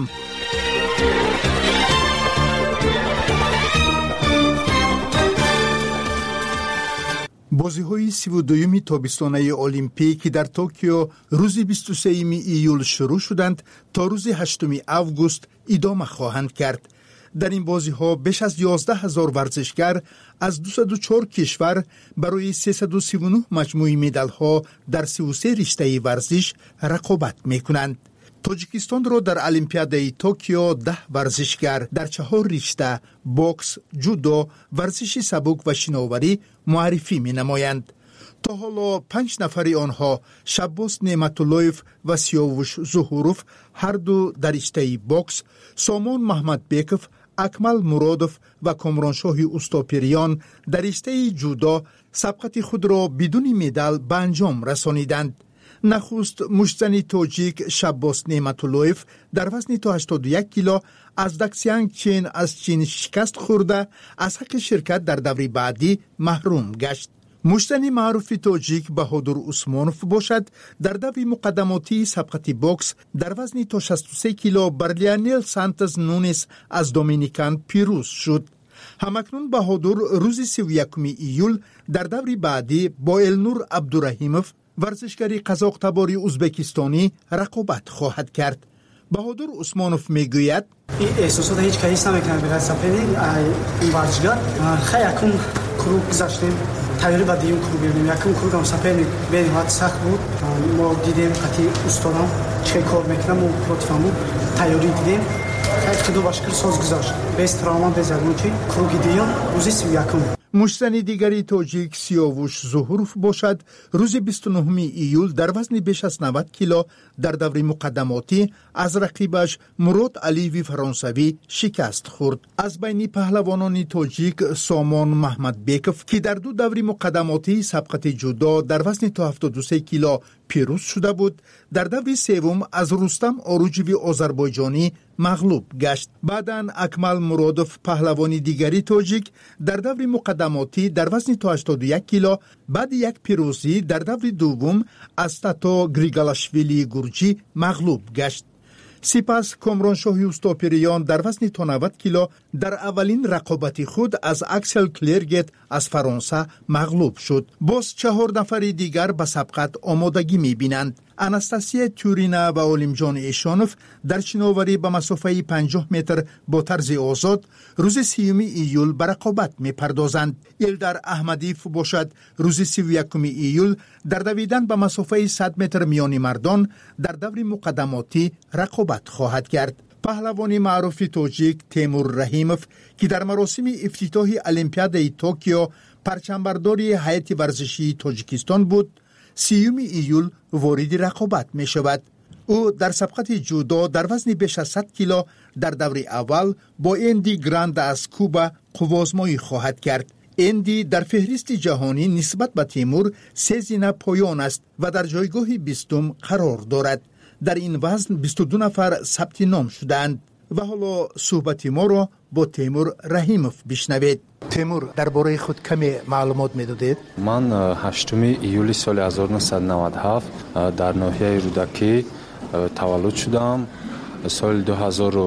Speaker 21: бозиҳои сиву дуюми тобистонаи олимпӣ ки дар Токио рӯзи бисту сеюми июл шурӯъ шуданд, то рӯзи ҳаштуми август идома хоҳанд кард. дар ин бозиҳо беш аз ёздаҳ ҳазор варзишгар аз дусаду чор кишвар барои сесаду сиву нӯҳ маҷмӯи медалҳо дар сиву се риштаи варзиш рақобат мекунанд. тоҷикистонро дар олимпиадаи Токио даҳ варзишгар дар чаҳор ришта бокс, ҷудо, варзиши сабук ва шиноварӣ муаррифӣ менамоянд. то ҳоло панҷ нафари онҳо Шаббос Неъматуллоев ва Сиёвуш Зуҳуров ҳарду дар риштаи бокс, Сомон Маҳмадбеков, Акмал Муродов ва Комроншоҳи Устопириён дар риштаи ҷудо сабқати худро бидуни медал ба анҷом расониданд. нахуст муштзани тоҷик Шаббос Неъматуллоев дар вазни то ҳаштоду як кило аз Даксианг Чин аз Чин шикаст хӯрда аз ҳаққи ширкат дар даври баъдӣ маҳрум гашт. муштзани маъруфи тоҷик Баҳодур Усмонов бошад, дар даври муқаддамотии сабқати бокс дар вазни то шасту се кило бар Леонел Сантос Нунес аз Доминикан пирӯз шуд. ҳамакнун Баҳодур рӯзи сиву якуми июл дар даври баъдӣ бо Элнур Абдураҳимов, варзишгари қазоқтабори узбекистонӣ, рақобат хоҳад кард. Баҳодур Усмонов мегӯяд:
Speaker 22: эҳсосот ҳеҷ кайс намекунад бирасапени ин варзишгар хай якум круг гузаштем, тайёрӣ ба дуюм круг бибинем. Якум кругам саперник бениҳоят сахт буд. мо дидем қати устодам чӣ кор мекунам, мо лутфаму тайёрӣ дидем. хай худо ба шукр соз гузашт, без травма, без ягончӣ. круги дуюм рӯзи сиву якум.
Speaker 21: муштзани дигари тоҷик Сиёвуш Зуҳуров бошад, рӯзи бисту нӯҳуми июл дар вазни беш аз навад кило дар даври муқаддамотӣ аз рақибаш Мурод Алиеви фаронсавӣ шикаст хӯрд. аз байни паҳлавонони тоҷик Сомон Маҳмадбеков, ки дар ду даври муқаддамотии сабқати ҷудо дар вазни то ҳафтоду се кило пирӯз шуда буд, дар даври севум аз Рустам Оруҷеви озарбойҷонӣ мағлуб гашт. баъдан Акмал Муродов, паҳлавони дигари тоҷик, дар даври муқаддамотӣ дар вазни то ҳаштоду як кило баъди як пирӯзӣ дар даври дуввум аз Тато Григалашвилии гурҷӣ мағлуб гашт. сипас Комроншоҳи Устопириён дар вазни то навад кило дар аввалин рақобати худ аз Аксел Клергет аз Фаронса мағлуб шуд. боз чаҳор нафари дигар ба сабқат омодагӣ мебинанд. Анастасия Тюрина ва Олимҷон Эшонов дар шиноварӣ ба масофаи панҷоҳ метр бо тарзи озод рӯзи сеюми июл ба рақобат мепардозанд. Илдар Аҳмадиев бошад, рӯзи сиву якуми июл дар давидан ба масофаи сад метр миёни мардон дар даври муқаддамотӣ рақобат хоҳад кард. паҳлавони маъруфи тоҷик Темур Раҳимов, ки дар маросими ифтитоҳи Олимпиадаи Токио парчамбардори ҳайати варзишии Тоҷикистон буд, сеюми июл вориди рақобат мешавад. ӯ дар сабқати ҷудо дар вазни беш аз сад кило дар даври аввал бо Энди Гранда аз Куба қуввозмоӣ хоҳад кард. Энди дар феҳристи ҷаҳонӣ нисбат ба Тимур се зина поён аст ва дар ҷойгоҳи бистум қарор дорад. дар ин вазн бисту ду нафар сабти ном шудаанд. ва ҳоло суҳбати моро бо Темур Раҳимов бишнавед. Темур, дар бораи худ каме маълумот медодед?
Speaker 23: ман ҳаштуми июли соли ҳазору нуҳсад навад و ҳафт дар ноҳияи Рӯдакӣ таваллуд шудам. соли ду ҳазору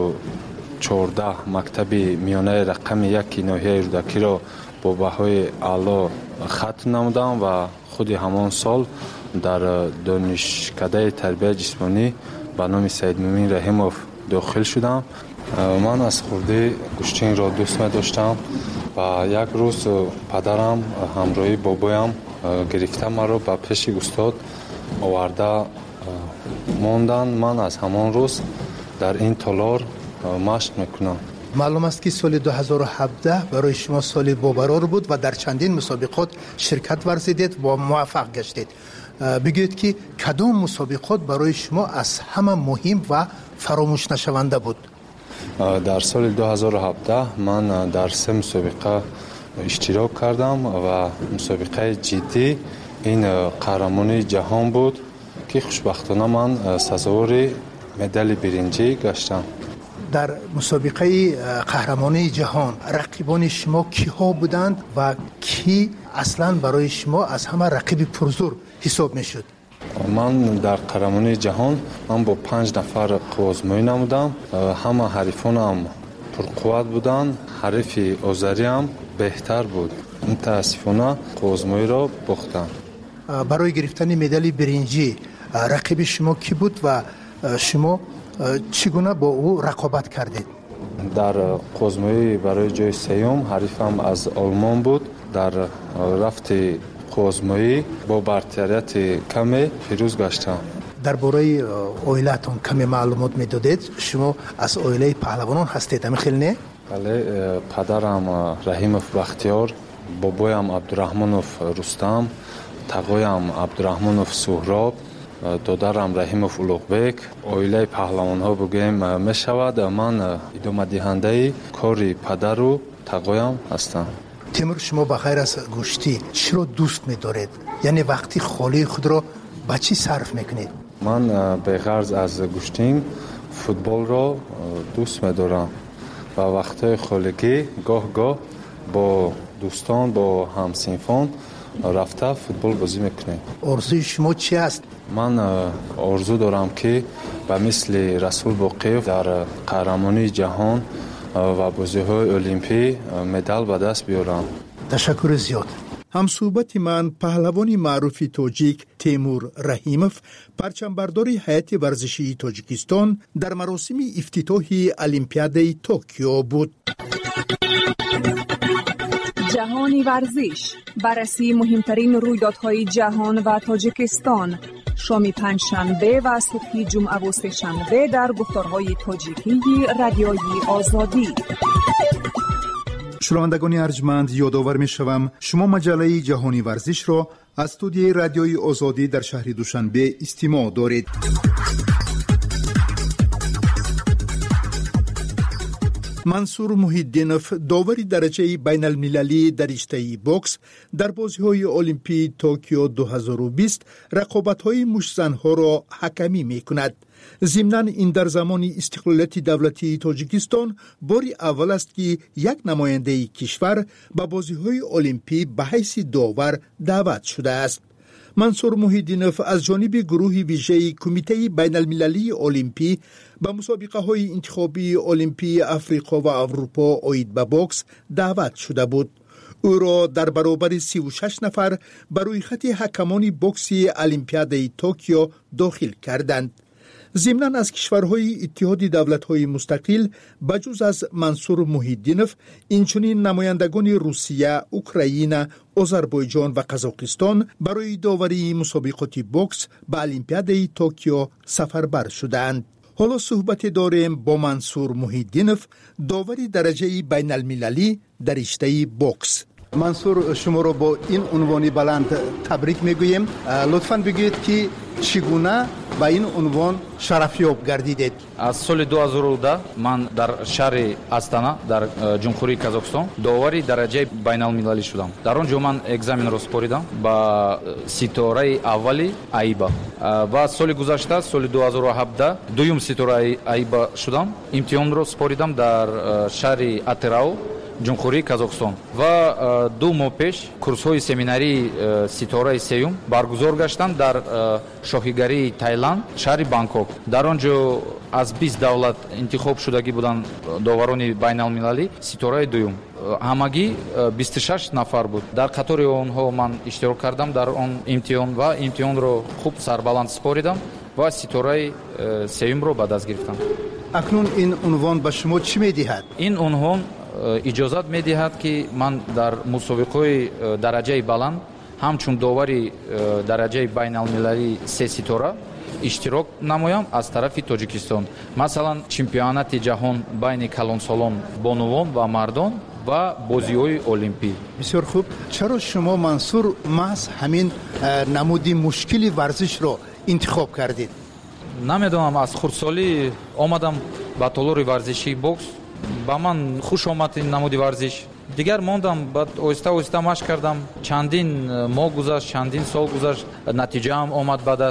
Speaker 23: чордаҳ мактаби миёнаи рақами яки ноҳияи Рӯдакиро бо баҳои аъло хатм намудам ва худи ҳамон сол дар донишкадаи тарбияи ҷисмонӣ ба номи Саидмӯмин Раҳимов дохил шудам. ман аз хурдӣ куштинро дӯст медоштам ва як рӯз падарам ҳамроҳи бобоям гирифта маро ба пеши устод оварда монданд. ман аз ҳамон рӯз дар ин толор машқ мекунам.
Speaker 21: маълум аст ки соли ду ҳазору ҳабдаҳ барои шумо соли бобарор буд ва дар чандин мусобиқот ширкат варзидед ва муваффақ гаштед. бигӯед ки кадом мусобиқот барои шумо аз ҳама муҳим ва фаромӯшнашаванда буд?
Speaker 23: дар соли ду ҳазору ҳабдаҳ ман дар се мусобиқа иштирок кардам ва мусобиқаи ҷиддӣ ин қаҳрамонии ҷаҳон буд ки хушбахтона ман сазовори медали биринҷӣ гаштам.
Speaker 21: در مسابقه قهرمانی جهان رقیبان شما کیها بودند و کی اصلا برای شما از همه رقیب پرزور حساب میشد؟
Speaker 23: من در قهرمانی جهان من با پنج نفر قوزمویی نمودم. همه حریفانم پرقوت بودند. حریف آذری هم بهتر بود. متاسفانه قوزمویی را باختم.
Speaker 21: برای گرفتن مدال برنجی رقیب شما کی بود و شما چگونه با او رقابت کردید؟
Speaker 23: در قوزمویی برای جای سیوم حریفم از آلمان بود. در رفت قوزمویی با برتریت کمی پیروز گشتم.
Speaker 21: درباره اویلتون کمی معلومات میدادید؟ شما از اویله پهلوانان هستید همین خیلی نه؟
Speaker 23: بله، پدرم رحیموف بختیار، بابایم عبدالرحمنوف رستم، تقایم عبدالرحمنوف سهراب، دادرم رحیموف улуғбек. اویله پهلوان ها بگیم می شود. من ادامه دهنده کاری پدر و تقایم هستم.
Speaker 21: تیمور، شما بخیر از گوشتی چرا دوست می‌دارید؟ یعنی وقتی خالی خود را با چی صرف میکنید؟
Speaker 23: من به غرض از گوشتین فوتبال را دوست می‌دارم و وقتی خالگی گاه گاه با دوستان با همسنفان رفته فوتبال بازی میکنیم.
Speaker 21: آرزوی شما چی است؟
Speaker 23: من آرزو دارم که به مثل رسول باقیف در قهرمانی جهان و بازی‌های المپی مدال به دست بیارم.
Speaker 21: تشکر زیاد. همصحبت من پهلوان معروف تاجیک تیمور رحیموف، پرچمبرداری هیئت ورزشی تاجیکستان در مراسم افتتاحی المپیاد توکیو بود.
Speaker 2: جهانی ورزش، بررسی مهمترین رویدادهای جهان و تاجیکستان، شام پنجشنبه و صبح جمعه و سه‌شنبه در گفتارهای تاجیکی رادیوی آزادی.
Speaker 21: شنوندگان ارجمند، یادآور می‌شوم شما مجله جهانی ورزش را از استودیوی رادیوی آزادی در شهر دوشنبه استماع دارید. منصور محی‌الدینوف، داور درجه بین المللی در رشته بوکس، در بازی‌های المپی توکیو دو هزار و بیست رقابت‌های مشت‌زن‌ها را حکمی می‌کند. ضمناً این در زمان استقلالیت دولتی تاجیکستان باری اول است که یک نماینده کشور به بازی‌های المپی به حیث داور دعوت شده است. منصور محی‌الدینوف از جانب گروه ویژه کمیته بین المللی المپی به مسابقه های انتخابی المپی افریقا و اروپا آید به بوکس دعوت شده بود. او را در برابر سی و شش نفر برای خط حکمان بوکس المپیاد توکیو داخل کردند. ضمناً از کشورهای اتحاد دولت‌های مستقل بجز از منصور محی‌الدینوف، اینچنین نمایندگان روسیه، اوکراین، آذربایجان و قزاقستان برای داوری مسابقات بوکس به المپیاد توکیو سفربر شدند. حالا صحبت داریم با منصور محی‌الدینوف، داوری درجه بین المللی در رشته بوکس. منصور، شما را با این عنوان بلند تبریک میگویم. لطفاً بگویید که چگونه با این عنوان شرفیاب گردیدید؟
Speaker 5: از سال دو هزار و ده من در شهر استана در جمهوری قزاقستان داوری درجه بین المللی شدم. در آنجا من екзамен را سپاریدم با ستاره اولی айба. و سال گذشته سال دو هزار و هفده دوم ستاره айба شدم. امتحان را سپاریدم در شهر атырау جمهوری قزاقستان و دو ماه پیش کورس های семинари ستاره سیوم برگزار گشتند در شاهیگری تایلند شهر بانکوک. در آنجا از بیست دولت انتخاب شدگی بودند داوران بین المللی ستاره دوم. همگی بیست و شش نفر بود. در قطار آنها من اشتراک کردم در آن امتحان و امتحان را خوب سربلند سپاریدم و ستاره سیوم را به دست گرفتم.
Speaker 21: اکنون این عنوان به شما چی می‌دهد؟
Speaker 5: این عنوان اجازت می‌دهد که من در مسابقه درجه بلند همچون داوری درجه بین المللی سه ستاره اشتراک نمایم از طرف تاجیکستان. مثلا چمپیونات جهان بین کلانسالان بانوان و مردان و بازی‌های المپی.
Speaker 21: بسیار خوب. چرا شما منصور محض همین نمودی مشکلی ورزش را انتخاب کردید؟
Speaker 5: نمیدونم، از خردسالی آمدم به تالار ورزشی بوکس. با من خوش آمد این نمودی ورزش. دیگر موندم، بعد آهسته آهسته مشق کردم. چندین ماه گذشت، چندین سال گذشت، نتیجه هم آمد به دست.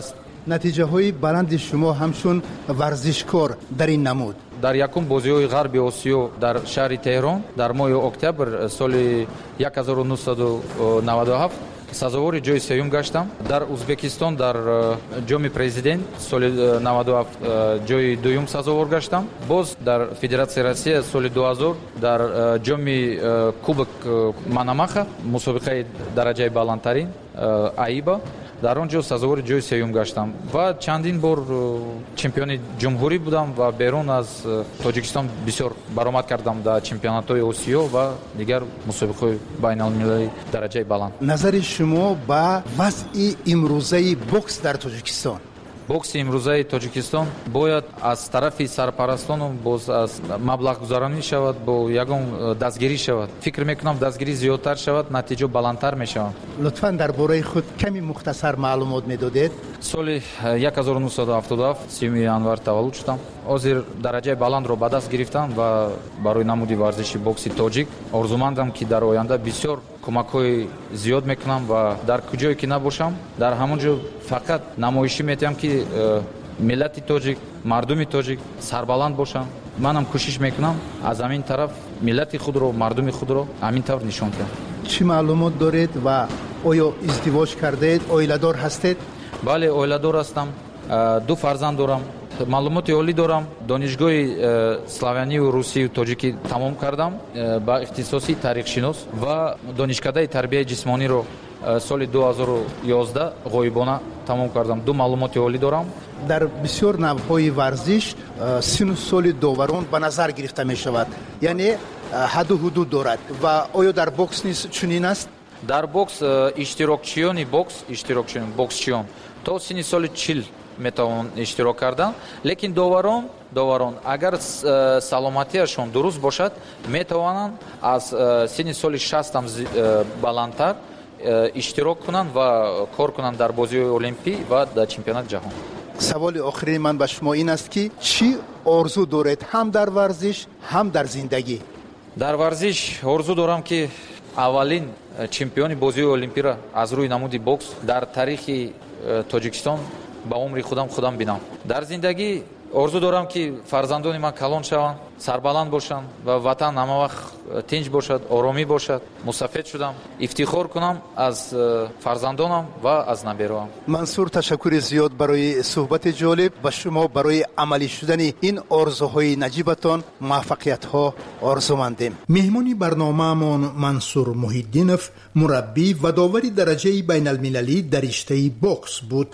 Speaker 21: نتیجه های بلند شما همچون ورزشکار در این نمود؟
Speaker 5: در یکم بازی‌های غربی آسیا در شهر تهران در ماه اکتبر سال هزار و نهصد و نود و هفت سازوار جای سیوم گشتم. در ازبکستان در جام پرزیدنت سال نود و هفت جای دوم سازوار گشتم. باز در فدراسیون روسیه سال دو هزار در جام کубок Манамаха مسابقه درجه بالاترین айба در آنجا سازوار جای سیوم گشتم و چندین بار چمپیون جمهوری بودم و بیرون از تاجیکستان بسیار برآمد کردم در چمپیونات‌های آسیا و دیگر مسابقه بین‌المللی درجه بلند.
Speaker 21: نظر شما با وضع امروزه بوکس در تاجیکستان؟
Speaker 5: بوکس امروزه تاجیکستان باید از طرف سرپرستان باز از مبلغ گذارانی شود با یگان دستگیری شود. فکر میکنم دستگیری زیادتر شود نتیجه بلندتر میشود.
Speaker 21: لطفاً درباره خود کمی مختصر معلومات میدادید؟
Speaker 5: سال هزار و نهصد و هفتاد و هفت سیوم январ таваллуд шудам. ҳозир дараҷаи баландро ба даст гирифтам ва барои намуди варзиши бокси тоҷик орзумандам ки дар оянда бисёр кӯмакҳои зиёд мекунам ва дар куҷое ки набошам дар ҳамон ҷо фақат намоишӣ метиҳам ки миллати тоҷик мардуми тоҷик сарбаланд бошанд. манам кӯшиш мекунам аз ҳамин тараф миллати худро мардуми худро ҳамин тавр нишон диҳам.
Speaker 21: чӣ маълумот доред ва оё издивоҷ кардаед? оиладор ҳастед?
Speaker 5: бале оиладор ҳастам. ду фарзанд дорам. маълумоти олӣ дорам. донишгоҳи славянию русию тоҷикӣ тамом кардам ба ихтисоси таърихшинос ва донишкадаи тарбияи ҷисмониро соли ду ҳазору ёздаҳ ғоибона тамом кардам. ду маълумоти олӣ дорам.
Speaker 21: дар бисёр навъҳои варзиш сину соли доварон ба назар гирифта мешавад, яъне ҳадду ҳудуд дорад ва оё дар бокс низ чунин аст?
Speaker 5: дар бокс иштирокчиёни бокс иштирокчиён боксчиён то сини соли чил метавонанд иштирок кардан, лекин доварон доварон агар саломатиашон дуруст бошад метавонанд аз сини соли шастам баландтар иштирок кунанд ва кор кунанд дар бозиҳои олимпӣ ва дар чемпионати ҷаҳон.
Speaker 21: саволи охирини ман ба шумо ин аст ки чӣ орзу доред ҳам дар варзиш ҳам дар зиндагӣ?
Speaker 5: дар варзиш орзу дорам ки аввалин чемпиони бозиҳои олимпиро аз рӯи намуди бокс дар тарихи тоҷикистон ба умри худам худам бинам. дар зиндагӣ орзу дорам ки фарзандони ман калон шаванд, сарбаланд бошанд ва ватан ҳамавақт тинч бошад, оромӣ бошад. мусафед шудам, ифтихор кунам аз фарзандонам ва аз набероам.
Speaker 21: мансур, ташаккури зиёд барои суҳбати ҷолиб. ба шумо барои амалӣ шудани ин орзуҳои наҷибатон муваффақиятҳо орзумандем. меҳмони барномаамон мансур муҳиддинов, мураббӣ ва довари дараҷаи байналмилалӣ дар риштаи бокс буд.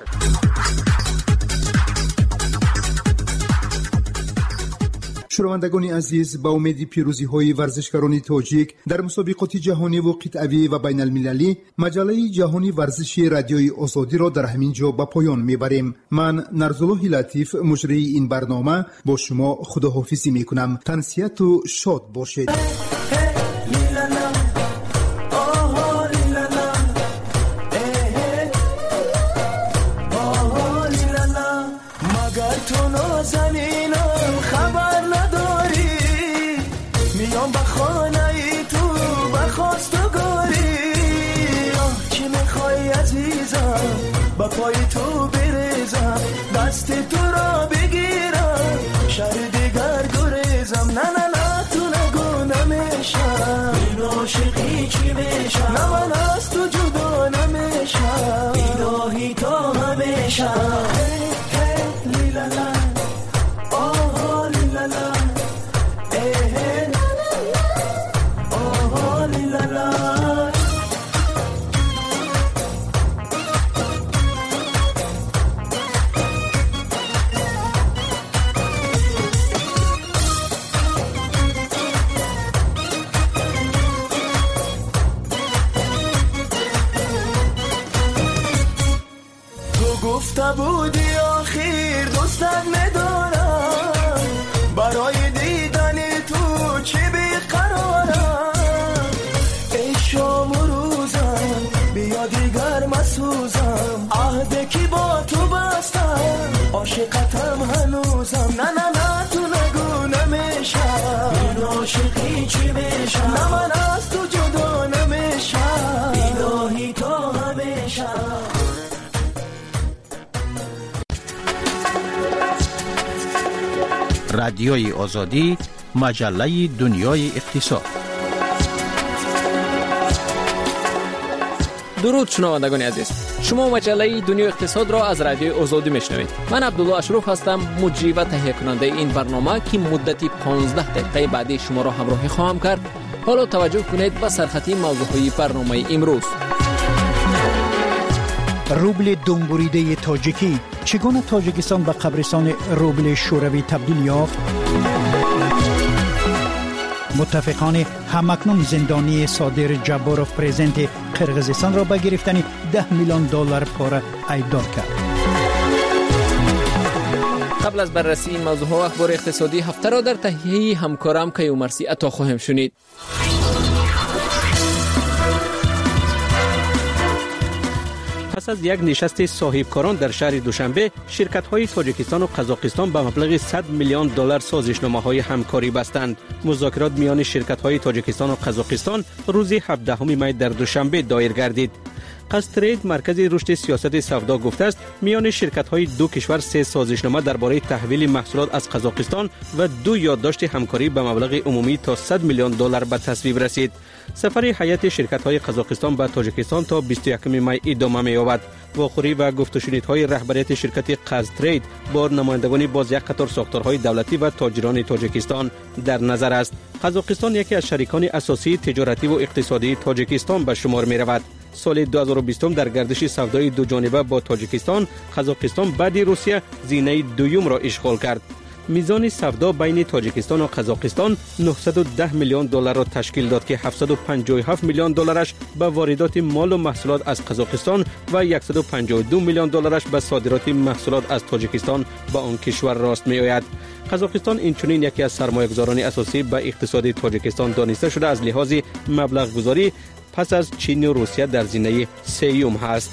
Speaker 21: шунавандагони азиз, ба умеди пирӯзиҳои варзишгарони тоҷик дар мусобиқоти ҷаҳониву қитъавӣ ва байналмилалӣ, маҷаллаи ҷаҳони варзиши радиои озодиро дар ҳамин ҷо ба поён мебарем. ман нарзуллоҳи латиф, муҷрии ин барнома, бо шумо худоҳофизӣ мекунам. тансияту шод бошед. با پای تو بریزم، دست تو را بگیرم، شهر دیگر گریزم. نه نه نه تو نگو نمیشم، این عاشقی چی میشم؟ نه من از تو جدا نمیشم، الهی تا همیشم. هی هی لیلالا، آها لیلالا، ای هی آها لیلالا.
Speaker 4: رادیوی آزادی، مجله دنیای اقتصاد.
Speaker 6: درود شنوندگان عزیز، شما مجله دنیای اقتصاد را از رادیوی آزادی میشنوید. من عبدالله اشرف هستم، مجری و تهیه کننده این برنامه که مدتی پانزده دقیقه بعدی شما را همراهی خواهم کرد. حالا توجه کنید به سرخطی موضوعی برنامه امروز.
Speaker 19: روبل دنبوریده تاجیکی، چگونه تاجیکستان به قبرستان روبل شوروی تبدیل یافت؟ متفقان همکنون زندانی صادر جباروف پرزیدنت قرقیزستان را به گرفتن ده میلیون دلار پاره ایبدار کرد.
Speaker 6: قبل از بررسی این موضوع ها اخبار اقتصادی هفته را در تهیه همکارم کیومرثی عطا خواهیم شنید.
Speaker 3: پس از یک نشست صاحبکاران در شهر دوشنبه، شرکت‌های تاجیکستان و قزاقستان به مبلغ صد میلیون دلار سازشنامه‌های همکاری بستند. مذاکرات میان شرکت‌های تاجیکستان و قزاقستان روز هفدهم می در دوشنبه دایر گردید. قصترید مرکز رشد سیاست سودا گفته است میان شرکت‌های دو کشور سه سازشنامه درباره تحویل محصولات از قزاقستان و دو یادداشت همکاری به مبلغ عمومی تا صد میلیون دلار به تصویب رسید. سفر هیئت شرکت‌های قزاقستان به تاجیکستان تا بیست و یکم می ادامه می‌یابد. واخوری و گفت‌وشنیدهای رهبریت شرکت قزترید با نمایندگان باز یک قطار ساختارهای دولتی و تاجران تاجیکستان در نظر است. قزاقستان یکی از شریکان اساسی تجارتی و اقتصادی تاجیکستان به شمار می‌رود. سال دو هزار و بیست در گردش سودای دو جانبه با تاجیکستان، قزاقستان بعد روسیه زینه دوم را اشغال کرد. میزان سودا بین تاجیکستان و قزاقستان نهصد و ده میلیون دلار را تشکیل داد که هفتصد و پنجاه و هفت میلیون دلارش به واردات مال و محصولات از قزاقستان و صد و پنجاه و دو میلیون دلارش به صادرات محصولات از تاجیکستان به آن کشور راست می‌آید. قزاقستان اینچنین یکی از سرمایه‌گذاران اساسی به اقتصاد تاجیکستان دانسته شده از لحاظ مبلغ گذاری پس از چین و روسیه در زینه سیوم هست.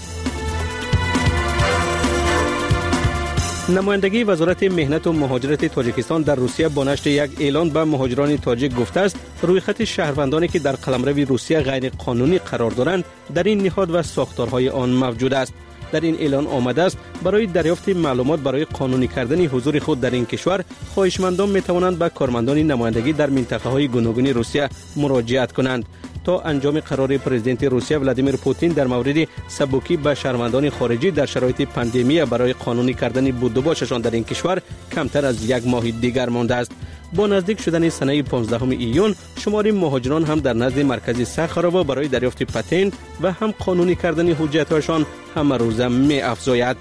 Speaker 3: نمایندگی وزارت مهنت و مهاجرت تاجیکستان در روسیه با نشر یک اعلان به مهاجران تاجیک گفته است روی خط شهروندانی که در قلمرو روسیه غیر قانونی قرار دارند در این نهاد و ساختارهای آن موجود است. در این اعلان آمده است برای دریافت معلومات برای قانونی کردن حضور خود در این کشور، خواهشمندان می توانند به کارمندان نمایندگی در منطقه‌های گوناگون روسیه مراجعت کنند تا انجام قرار پرزیدنت روسیه ولادیمیر پوتین در مورد سبکی به شهروندان خارجی در شرایط پاندمی برای قانونی کردن بود و باششان در این کشور کمتر از یک ماه دیگر مانده است. با نزدیک شدن سنه پانزدهم ایون، شمار مهاجران هم در نزد مرکز سخراوا برای دریافت پتنت و هم قانونی کردن حجت‌هایشان همه روزه می افزاید.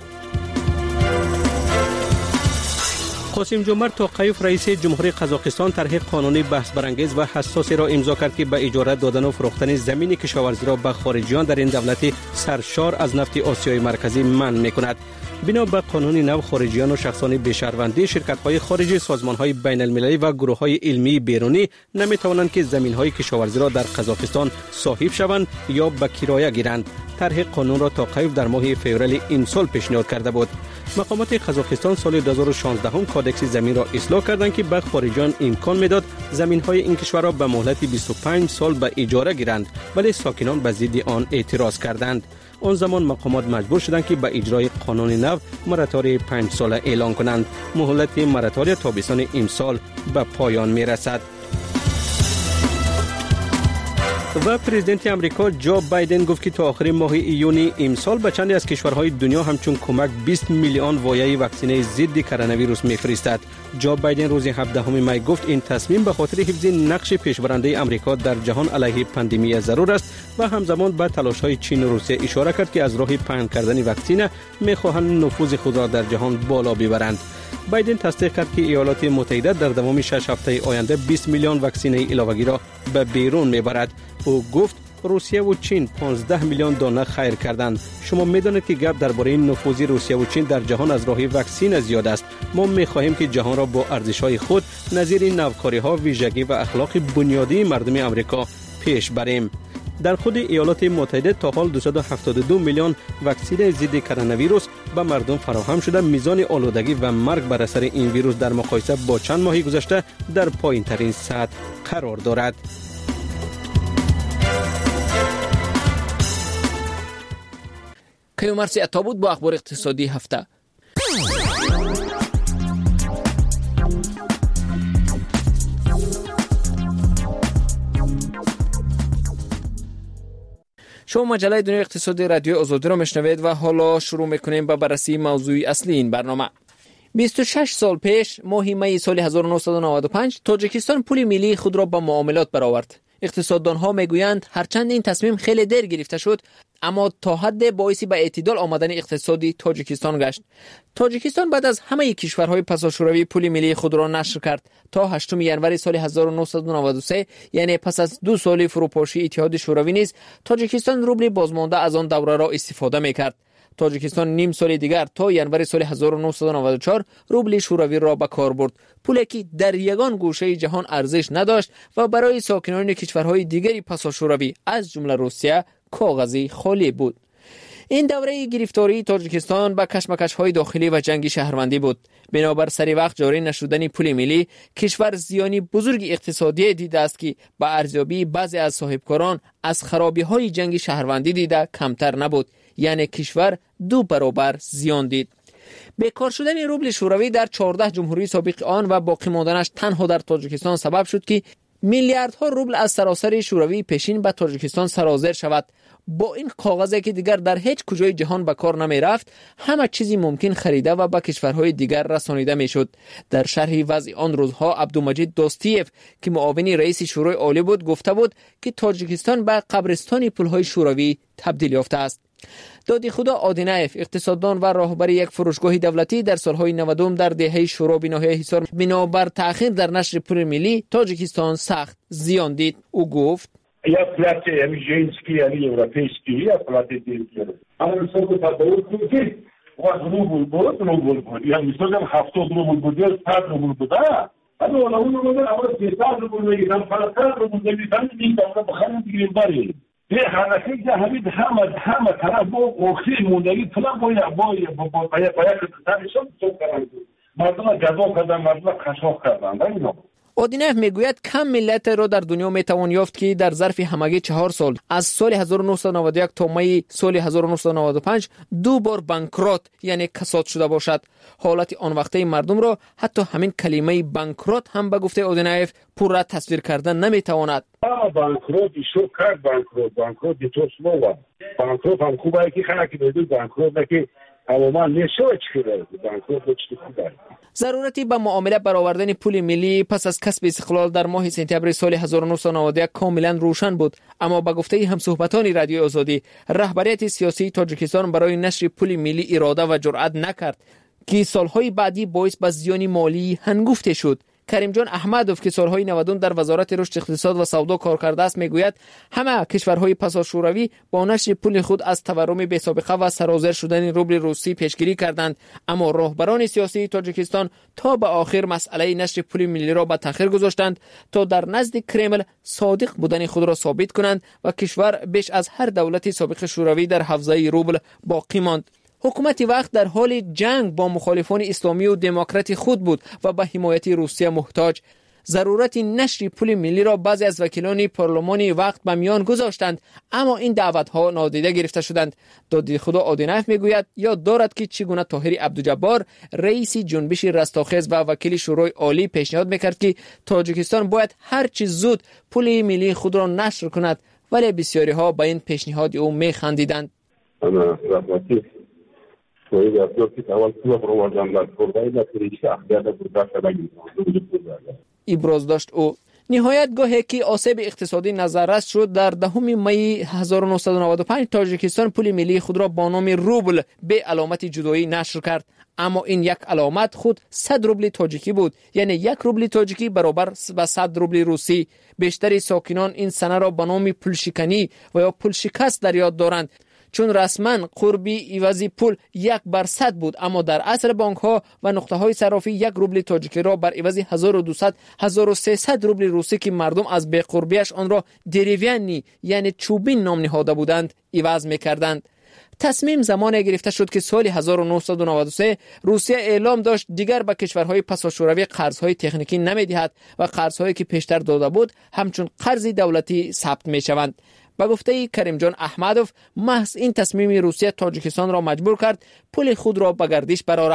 Speaker 3: قاسم جمعه توقیف رئیس جمهوری قزاقستان طرح قانونی بحث برانگیز و حساسی را امضا کرد که به اجاره دادن و فروختن زمین کشاورزی را به خارجیان در این دولت سرشار از نفت آسیای مرکزی منع می‌کند. بنا به قانون نو، خارجیان و شخصان بی‌شهروندی، شرکت‌های خارجی، سازمان‌های بین‌المللی و گروه‌های علمی بیرونی نمی‌توانند که زمین‌های کشاورزی را در قزاقستان صاحب شوند یا به کرایه گیرند. طرح قانون را توقیف در ماه فوریه این سال پیشنهاد کرده بود. مقامات قزاقستان سال دو هزار و شانزده هم کادکس زمین را اصلاح کردند که به خارجیان امکان میداد زمین‌های این کشور را به مهلت بیست و پنج سال به اجاره گیرند، ولی ساکنان به ضد آن اعتراض کردند. آن زمان مقامات مجبور شدند که به اجرای قانون نو مراتوری پنج ساله اعلان کنند. مهلت مراتوری تابستان امسال به پایان میرسد. و پرزیدنت امریکا جو بایدن گفت که تا آخر ماه ایون امسال به چند از کشورهای دنیا همچون کمک بیست میلیون وایه واکسینه ضد کرونا ویروس میفرستد. جو بایدن روز هفدهم می گفت این تصمیم به خاطر حفظ نقش پیشبرنده امریکا در جهان علیه پاندمی ضرور است و همزمان به تلاش‌های چین و روسیه اشاره کرد که از راه پهن کردن واکسینه می‌خواهند نفوذ خود را در جهان بالا ببرند. بایدن تصدیق کرد که ایالات متحده در دوام شش هفته آینده بیست میلیون واکسینه علاوه‌ای را به بیرون میبرد. او گفت روسیه و چین پانزده میلیون دانه خیر کردند. شما میدانید که گپ درباره نفوذ روسیه و چین در جهان از راه واکسین زیاد است. ما میخواهیم که جهان را با ارزش‌های خود نظیر نوکاری‌ها، ویژگی و اخلاق بنیادی مردم امریکا پیش بریم. در خود ایالات متحده تا حال دویست و هفتاد و دو میلیون واکسن ضد کرونا ویروس به مردم فراهم شده. میزان آلودگی و مرگ بر اثر این ویروس در مقایسه با چند ماه گذشته در پایین‌ترین سطح قرار دارد.
Speaker 6: کیومرثی عطا بود با اخبار اقتصادی هفته. شما مجله دنیای اقتصادی رادیو آزادی را میشنوید و حالا شروع میکنیم با بررسی موضوع اصلی این برنامه. بیست و شش سال پیش ماه می سال هزار و نهصد و نود و پنج تاجیکستان پول ملی خود را با معاملات برآورد. اقتصاددانها میگویند هرچند این تصمیم خیلی دیر گرفته شد اما تا حد باعثی به اعتدال آمدن اقتصادی تاجیکستان گشت. تاجیکستان بعد از همه کشورهای پساشوروی پول ملی خود را نشر کرد تا هشتم ژانویه سال هزار و نهصد و نود و سه، یعنی پس از دو سال فروپاشی اتحاد شوروی نیز تاجیکستان روبل بازمانده از آن دوره را استفاده میکرد. تاجیکستان نیم سال دیگر تا ژانویه سال هزار و نهصد و نود و چهار روبل شوروی را به کار برد، پولی که در یگان گوشه جهان ارزش نداشت و برای ساکنان کشورهای دیگری پساشوروی از جمله روسیه کاغذی خالی بود. این دوره گرفتاری تاجیکستان با کشمکش‌های داخلی و جنگ شهروندی بود. بنابر سری وقت جاری نشدن پول ملی، کشور زیانی بزرگ اقتصادی دیده است که با ارزیابی بعضی از صاحبکاران از خرابی‌های جنگ شهروندی دیده کمتر نبود، یعنی کشور دو برابر زیان دید. بیکار شدن روبل شوروی در چهارده جمهوری سابق آن و باقی ماندنش تنها در تاجیکستان سبب شد که میلیاردها روبل از سراسر شوروی پیشین به تاجیکستان سرازیر شود. با این کاغذی که دیگر در هیچ کجای جهان به کار نمی رفت، همه چیزی ممکن خریده و به کشورهای دیگر رسانیده می شد. در شرح وضع آن روزها عبدالمجید دوستیف که معاون رئیس شورای عالی بود گفته بود که تاجیکستان به قبرستان پولهای شوروی تبدیل یافته است. دادی خدا آدینایف، اقتصاددان و راهبر یک فروشگاه دولتی، در سالهای نود در دهه شورا به ناحیه حصار بنابر تأخیر در نشر پول ملی تاجیکستان سخت زیان دید. او گفت
Speaker 7: یا پلاتی امیجینسکی یا اروپیسکی یا پلاتی دیگر اما مثلا که تداول کنید واز روبل بود روبل بود یا مثلا هفتاد روبل بود یا صد روبل بود اما ولی اون روبل اول سیصد روبل میگیرن پنجصد روبل میگیرن این دفعه بخرن دیگه باری به حرکتی که همین همه همه طرف با اخیر موندگی پلان باید باید باید باید باید تنشون تو کردن مردم جذاب کردن مردم خشاف کردن اینا.
Speaker 6: آدینایف میگوید کم ملت را در دنیا میتوان یافت که در ظرف همگی چهار سال از سال هزار و نهصد و نود و یک تا می سال هزار و نهصد و نود و پنج دو بار بانکرات یعنی کساد شده باشد. حالت آن وقته مردم را حتی همین کلمه بانکرات هم به گفته آدینایف پورا تصویر کردن نمیتواند.
Speaker 7: بانکرات شو کرد بانکرات بانکرات تو سموا بانکرات هم خوبه که خلک بدون بانکرات نکه تماما نشوچ کرده بانکرات چی خوبه.
Speaker 6: ضرورتی به معامله برآوردن پول ملی پس از کسب استقلال در ماه سپتامبر سال هزار و نهصد و نود و یک کاملا روشن بود، اما به گفته همصحبتان رادیو آزادی رهبریت سیاسی تاجیکستان برای نشر پول ملی اراده و جرأت نکرد که سالهای بعدی باعث به زیان مالی هنگفته شد. کریم جان احمدوف که سالهای نود در وزارت رشد اقتصاد و سودا کار کرده است میگوید همه کشورهای پساشوروی با نشر پول خود از تورم بی‌سابقه و سرازیر شدن روبل روسی پیشگیری کردند، اما راهبران سیاسی تاجیکستان تا به آخر مسئله نشر پول ملی را به تأخیر گذاشتند تا در نزد کرمل صادق بودن خود را ثابت کنند و کشور بیش از هر دولت سابق شوروی در حوزه روبل باقی ماند. حکومت وقت در حال جنگ با مخالفان اسلامی و دموکرات خود بود و به حمایت روسیه محتاج. ضرورت نشر پول ملی را بعضی از وکیلان پارلمانی وقت به میان گذاشتند، اما این دعوت‌ها نادیده گرفته شدند. دادی خدا آدینایف میگوید یاد دارد که چگونه طاهر عبدالجبار رئیس جنبش رستاخیز و وکیل شورای عالی پیشنهاد میکرد که تاجیکستان باید هر چه زود پول ملی خود را نشر کند، ولی بسیاری ها به این پیشنهاد او میخندیدند.
Speaker 7: انا رحمتی توی اصلا که اول تو برو جنگل کردای نتیجه اخبار بوده شده.
Speaker 6: ابراز داشت او. نهایت گاهی که آسیب اقتصادی نظررس شد در دهم می هزار و نهصد و نود و پنج تاجیکستان پول ملی خود را با نام روبل به علامت جدایی نشر کرد، اما این یک علامت خود صد روبل تاجیکی بود، یعنی یک روبل تاجیکی برابر با صد روبل روسی. بیشتر ساکنان این سنه را به نام پول شکنی و یا پول شکست در یاد دارند، چون رسما قربی عوضی پول یک بر صد بود، اما در عصر بانک ها و نقطه های صرافی یک روبل تاجیکی را بر عوض هزار و دویست هزار و سیصد روبل روسی که مردم از بی قربیش آن را دریوینی یعنی چوبین نام نهاده بودند عوض می‌کردند. تصمیم زمان گرفته شد که سال هزار و نهصد و نود و سه روسیه اعلام داشت دیگر به کشورهای پساشوروی قرضهای تکنیکی نمی‌دهد و قرضهایی که پیشتر داده بود همچون قرض دولتی ثبت می‌شوند. با گفته کریم جان احمدوف محض این تصمیم روسیه تاجیکستان را مجبور کرد پول خود را به گردش برآورد.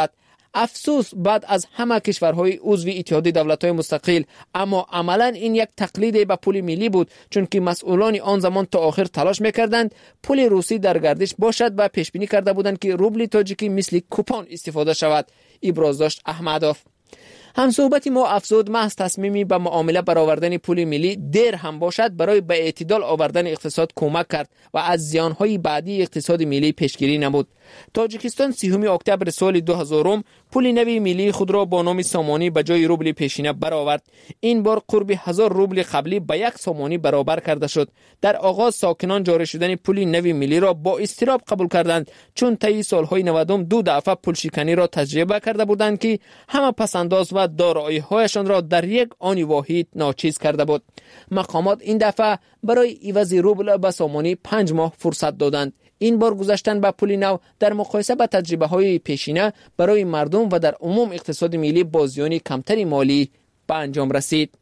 Speaker 6: افسوس بعد از همه کشورهای عضو اتحاد دولت‌های مستقل، اما عملاً این یک تقلید به پول ملی بود، چون که مسئولان آن زمان تا آخر تلاش می‌کردند پول روسی در گردش باشد و پیش بینی کرده بودند که روبل تاجیکی مثل کوپون استفاده شود. ابراز داشت احمدوف. هم صحبت ما افزود محض تصمیمی به معامله برآوردن پول ملی دیر هم باشد برای به اعتدال آوردن اقتصاد کمک کرد و از زیانهای بعدی اقتصاد ملی پیشگیری نمود. تاجیکستان سیوم اکتبر سال دو هزار پول نوی ملی خود را با نام سامانی به جای روبل پیشینه برآورد. این بار قرب هزار روبل قبلی به یک سامانی برابر کرده شد. در آغاز ساکنان جاری شدن پول نوی ملی را با اضطراب قبول کردند، چون طی سالهای نود دو دفعه پول شکنی را تجربه کرده بودند که همه پسنداز و دارایی‌هایشان را در یک آن واحد ناچیز کرده بود. مقامات این دفعه برای عوض روبل به سامانی پنج ماه فرصت دادند. این بار گذاشتن به پول نو در مقایسه با تجربه‌های پیشینه برای مردم و در عموم اقتصاد ملی با زیان کمتری مالی به انجام رسید.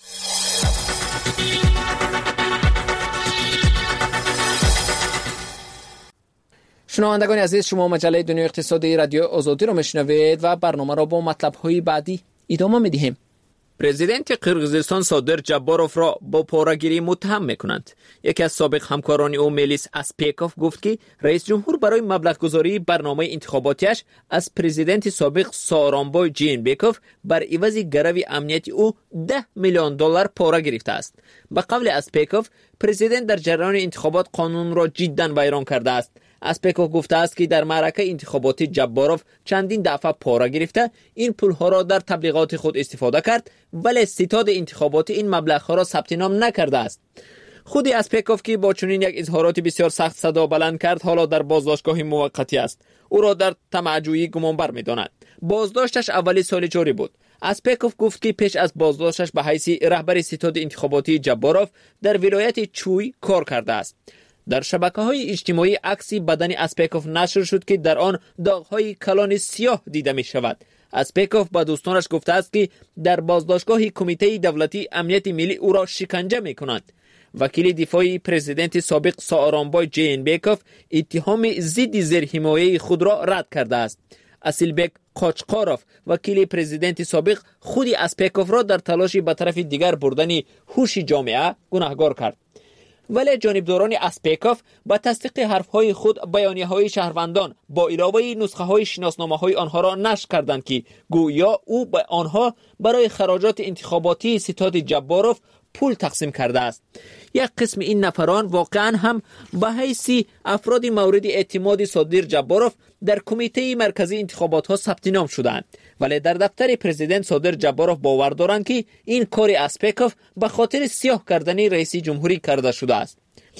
Speaker 6: شنوندگان عزیز، شما مجله دنیا اقتصادی رادیو آزادی را میشنوید و برنامه را با مطلب‌های بعدی ادامه می‌دهیم. پرزیدنت قرقیزستان صادر جباروف را با پاره‌گیری متهم می‌کنند. یکی از سابق همکاران او میلیس اسپیکوف گفت که رئیس جمهور برای مبلغ‌گذاری برنامه انتخاباتیش از پرزیدنت سابق سارانبای جینبکوف بر عوض گرو امنیتی او ده میلیون دلار پاره گرفته است. به قول اسپیکوف، پرزیدنت در جریان انتخابات قانون را جداً ویران کرده است. اسپیکوف گفته است که در معرکه انتخاباتی جباروف چندین دفعه پاره گرفته این پولها را در تبلیغات خود استفاده کرد، ولی ستاد انتخاباتی این مبلغ‌ها را ثبت نام نکرده است. خود اسپیکوف که با چنین یک اظهارات بسیار سخت صدا بلند کرد، حالا در بازداشتگاه موقتی است. او را در طمع‌جویی گمانبر می‌دانند. بازداشتش اولی سال جاری بود. اسپیکوف گفت که پیش از بازداشتش به حیث رهبر ستاد انتخاباتی جباروف در ولایت چوی کار کرده است. در شبکه‌های اجتماعی عکسی بدن اسپیکوف نشر شد که در آن داغ‌های کلان سیاه دیده می‌شود. اسپیکوف با دوستانش گفته است که در بازداشتگاه کمیته دولتی امنیت ملی او را شکنجه می‌کنند. وکیل دفاعی پرزیدنت سابق سارانبای جینبکوف اتهام ضد زیرحمایه خود را رد کرده است. اسیلبک قاچقاروف وکیل پرزیدنت سابق خود اسپیکوف را در تلاش به طرف دیگر بردن هوش جامعه گناهکار کرد. ولی جانبداران اسپیکوف با تصدیق حرفهای خود بیانیه‌های شهروندان با علاوه نسخه‌های شناسنامه‌های آنها را نشر کردند که گویا او به آنها برای خراجات انتخاباتی ستاد جباروف پول تقسیم کرده است. یک قسم این نفران واقعا هم به حیث افراد مورد اعتماد صادر جباروف در کمیته مرکزی انتخابات ها ثبت نام شدند، ولی در دفتر پرزیدنت صادر جباروف باور دارند که این کار اسپیکوف به خاطر سیاه کردن رئیس جمهوری کرده شده است.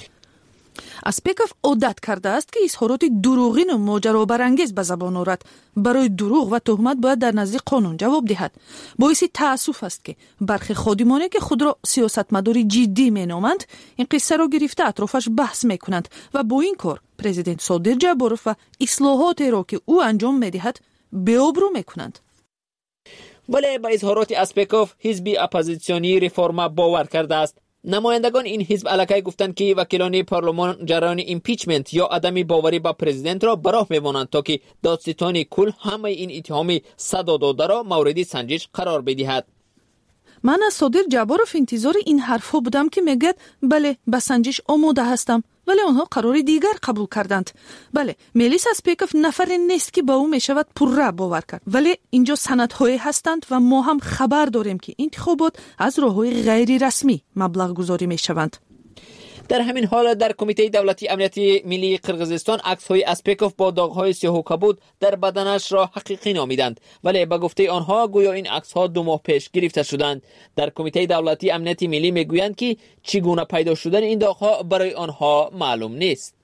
Speaker 18: اسپیکوف عادت کرده است که اظهارات دروغین و ماجرابرانگیز به زبان آورد. برای دروغ و تهمت باید در نزد قانون جواب دهد. باعث تأسف است که برخی خادمانی که خود را سیاستمدار جدی مینامند این قصه را گرفته اطرافش بحث میکنند و با این کار پرزیدنت صادر جباروف و اصلاحاتی را که او انجام میدهد بی‌آبرو میکنند.
Speaker 6: ولی با اظهارات اسپیکوف حزب اپوزیسیونی ریفورما باور کرده است. نمایندگان این حزب علاقه گفتند که وکیلان پارلمان جریان ایمپیچمنت یا عدم باوری با پرزیدنت را براه می‌مانند تا که دادستان کل همه این اتهام صدا داده را مورد سنجش قرار بدهد.
Speaker 18: من از صادر جباروف انتظار این حرفها بودم که میگد بله به سنجش آماده هستم، ولی آنها قرار دیگر قبول کردند. بله، میلیس اسپیکوف نفر نیست که با او میشود پرره باور کرد، ولی اینجا سندهایی هستند و ما هم خبر داریم که انتخابات از راههای غیر رسمی مبلغ گذاری میشوند.
Speaker 6: در همین حال در کمیته دولتی امنیت ملی قرقیزستان عکس‌های اسپیکوف با داغ‌های سیاه و کبود در بدنش را حقیقی نامیدند، ولی به گفته آنها گویا این عکس‌ها دو ماه پیش گرفته شدند. در کمیته دولتی امنیت ملی میگویند که چگونه پیدا شدن این داغ‌ها برای آنها معلوم نیست.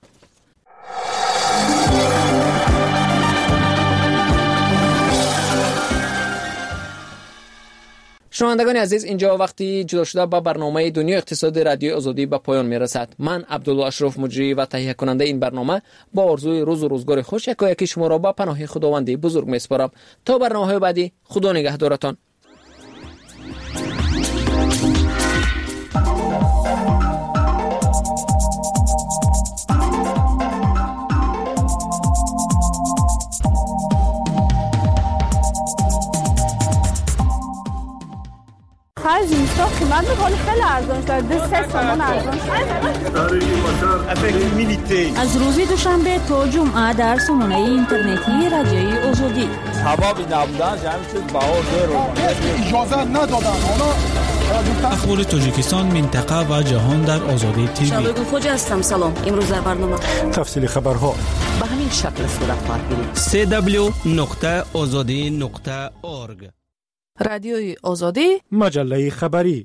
Speaker 6: شنوندگان عزیز، اینجا وقتی جدا شده با برنامه دنیا اقتصاد رادیو آزادی به پایان میرسد. من عبدالله اشرف مجری و تهیه کننده این برنامه با آرزوی روز و روزگار خوش یکایک شما را با پناه خداوند بزرگ میسپارم. تا برنامه‌های بعدی، خدا نگهدارتان.
Speaker 8: خرج اینستا قیمت میکنه خیلی ارزان شده دو سه تومن ارزان
Speaker 1: شده. از روز دوشنبه تا جمعه در سامانه اینترنتی رادیوی آزادی
Speaker 9: هوا بی نبودن جمعی چیز باور دارو
Speaker 10: اجازه ندادن
Speaker 24: اخبار تاجیکستان منطقه و جهان در آزادی تیوی.
Speaker 1: شبگو خوج هستم. سلام. امروز در برنامه
Speaker 10: تفصیل خبرها
Speaker 1: به همین شکل صورت خواهد گرفت.
Speaker 3: سه دبلیو نقطه آزادی نقطه اورگ
Speaker 18: رادیوی آزادی
Speaker 10: مجله خبری.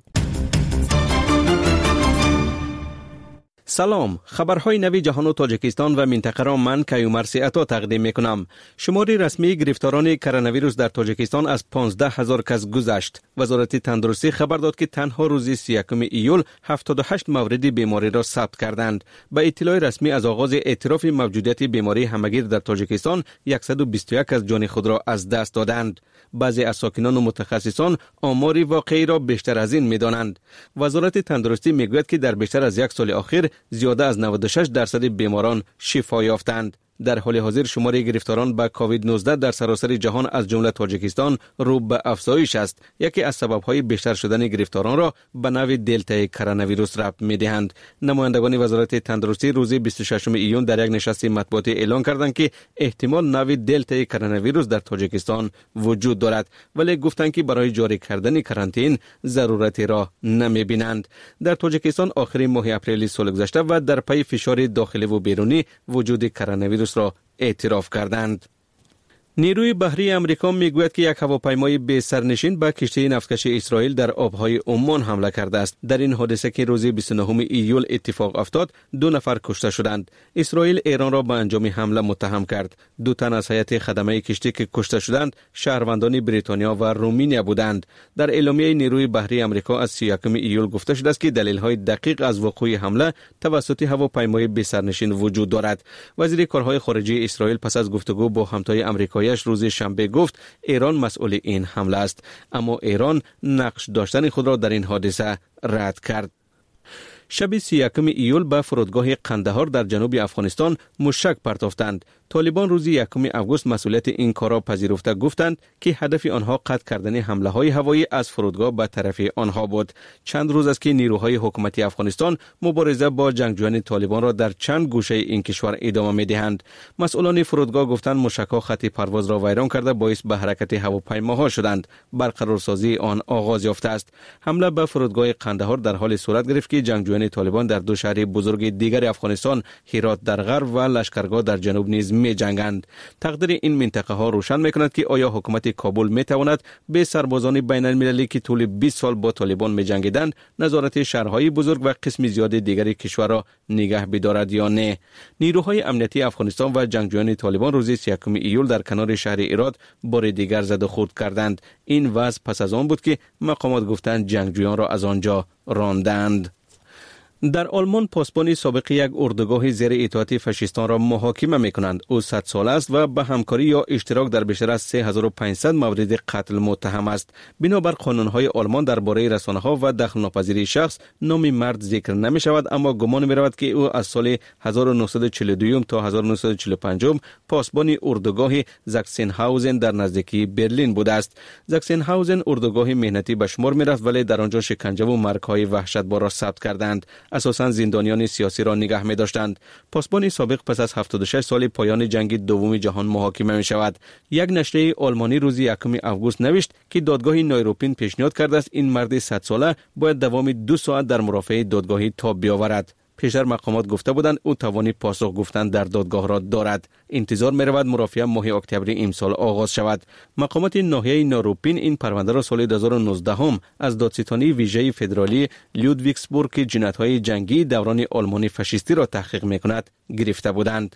Speaker 3: سلام، خبرهای نوی جهان و تاجیکستان و منطقه را من کیومرث عطا تقدیم میکنم. شمار رسمی گرفتاران کرونا ویروس در تاجیکستان از پانزده هزار کس گذشت. وزارت تندرستی خبر داد که تنها روز سی و یکم ایول هفتاد و هشت مورد بیماری را ثبت کردند. به اطلاع رسمی از آغاز اعتراف موجودیت بیماری همگیر در تاجیکستان صد و بیست و یک از جان خود را از دست دادند. بعضی از ساکنان و متخصصان آمار واقعی را بیشتر از این می‌دانند. وزارت تندرستی میگوید که در بیشتر از یک سال اخیر زیاده از نود و شش درصد بیماران شفا یافتند. در حال حاضر شمار گرفتاران به کووید نوزده در سراسر جهان از جمله تاجیکستان رو به افزایش است. یکی از سبب‌های بیشتر شدن گرفتاران را به نوع دلتا کرونا ویروس ربط می‌دهند. نمایندگان وزارت تندرستی روز بیست و ششم ایون در یک نشست مطبوعاتی اعلام کردند که احتمال نوع دلتا کرونا ویروس در تاجیکستان وجود دارد، ولی گفتند که برای جاری کردن کرانتین ضرورتی را نمی‌بینند. در تاجیکستان آخرین ماه اپریل سال گذشته و در پی فشار داخلی و بیرونی وجود کرونا ویروس را اعتراف کردند. نیروی بحری امریکا میگوید که یک هواپیمای بی سرنشین به کشتی نفتکش اسرائیل در آبهای عمان حمله کرده است. در این حادثه که روز بیست و نهم ایول اتفاق افتاد، دو نفر کشته شدند. اسرائیل ایران را به انجام حمله متهم کرد. دو تن از هیئت خدمه کشتی که کشته شدند شهروندان بریتانیا و رومانیا بودند. در اعلامیه نیروی بحری امریکا از سی و یکم ایول گفته شده است که دلیل‌های دقیق از وقوع حمله توسط هواپیمای بی سرنشین وجود دارد. وزیر کارهای خارجه اسرائیل پس از گفتگو با همتای آمریکایی روز شنبه گفت ایران مسئول این حمله است، اما ایران نقش داشتن خود را در این حادثه رد کرد. شب سی و یکم ایول به فرودگاه قندهار در جنوب افغانستان مشک پرتافتند. طالبان روز یکم آگوست مسئولیت این کار را پذیرفته گفتند که هدف آنها قطع کردن حمله های هوایی از فرودگاه به طرف آنها بود. چند روز است که نیروهای حکومتی افغانستان مبارزه با جنگجویان طالبان را در چند گوشه این کشور ادامه می‌دهند. مسئولان فرودگاه گفتند مشک‌ها خط پرواز را ویران کرده باعث به حرکت هواپیماها شدند. برقرارسازی آن آغاز یافته است. حمله به فرودگاه قندهار در حال صورت گرفت که جنگجویان طالبان در دو شهر بزرگ دیگر افغانستان، هرات در غرب و لشکرگاه در جنوب نیز می جنگند. تقدیر این منطقه ها روشن می کند که آیا حکومت کابل می تواند به سربازان بین المللی که طول بیست سال با طالبان می جنگیدند نظارت شهرهای بزرگ و قسم زیاد دیگر کشور را نگه بدارد یا نه. نیروهای امنیتی افغانستان و جنگجویان طالبان روز سی و یکم ایول در کنار شهر هرات بار دیگر زد و خورد کردند. این وضع پس از آن بود که مقامات گفتند جنگجویان را از آنجا راندند. در آلمان پاسبان سابق یک اردوگاه زیر اطاعت فاشیستان را محاکمه می‌کنند. او صد ساله است و به همکاری یا اشتراک در بیشتر از سه هزار و پانصد مورد قتل متهم است. بنابر قانون‌های آلمان درباره رسانه‌ها و دخل ناپذیری شخص نام مرد ذکر نمی‌شود، اما گمان می‌رود که او از سال هزار و نهصد و چهل و دو تا هزار و نهصد و چهل و پنج پاسبان اردوگاه زاکسنهاوزن در نزدیکی برلین بوده است. زاکسنهاوزن اردوگاه مهنتی به شمار می‌رفت، ولی در آنجا شکنجه و مرگ‌های وحشتبار را ثبت کردند. اساساً زندانیان سیاسی را نگه می داشتند. پاسبان سابق پس از هفتاد و شش سال پایان جنگ دوم جهان محاکمه می شود. یک نشریه آلمانی روز یکم آگوست نوشت که دادگاه نایروپین پیشنهاد کرده است این مرد صد ساله باید دوام دو ساعت در مرافعه دادگاهی تاب بیاورد. پیشتر مقامات گفته بودند او توانی پاسخ گفتن در دادگاه را دارد. انتظار می رود مرافعه ماه اکتبر امسال آغاز شود. مقامات ناحیه نایروپین این پرونده را سال دو هزار و نوزده هم از دادستانی ویژه فدرالی لودویگسبورگ که جنایت‌های جنگی دوران آلمانی فاشیستی را تحقیق می‌کند گرفته بودند.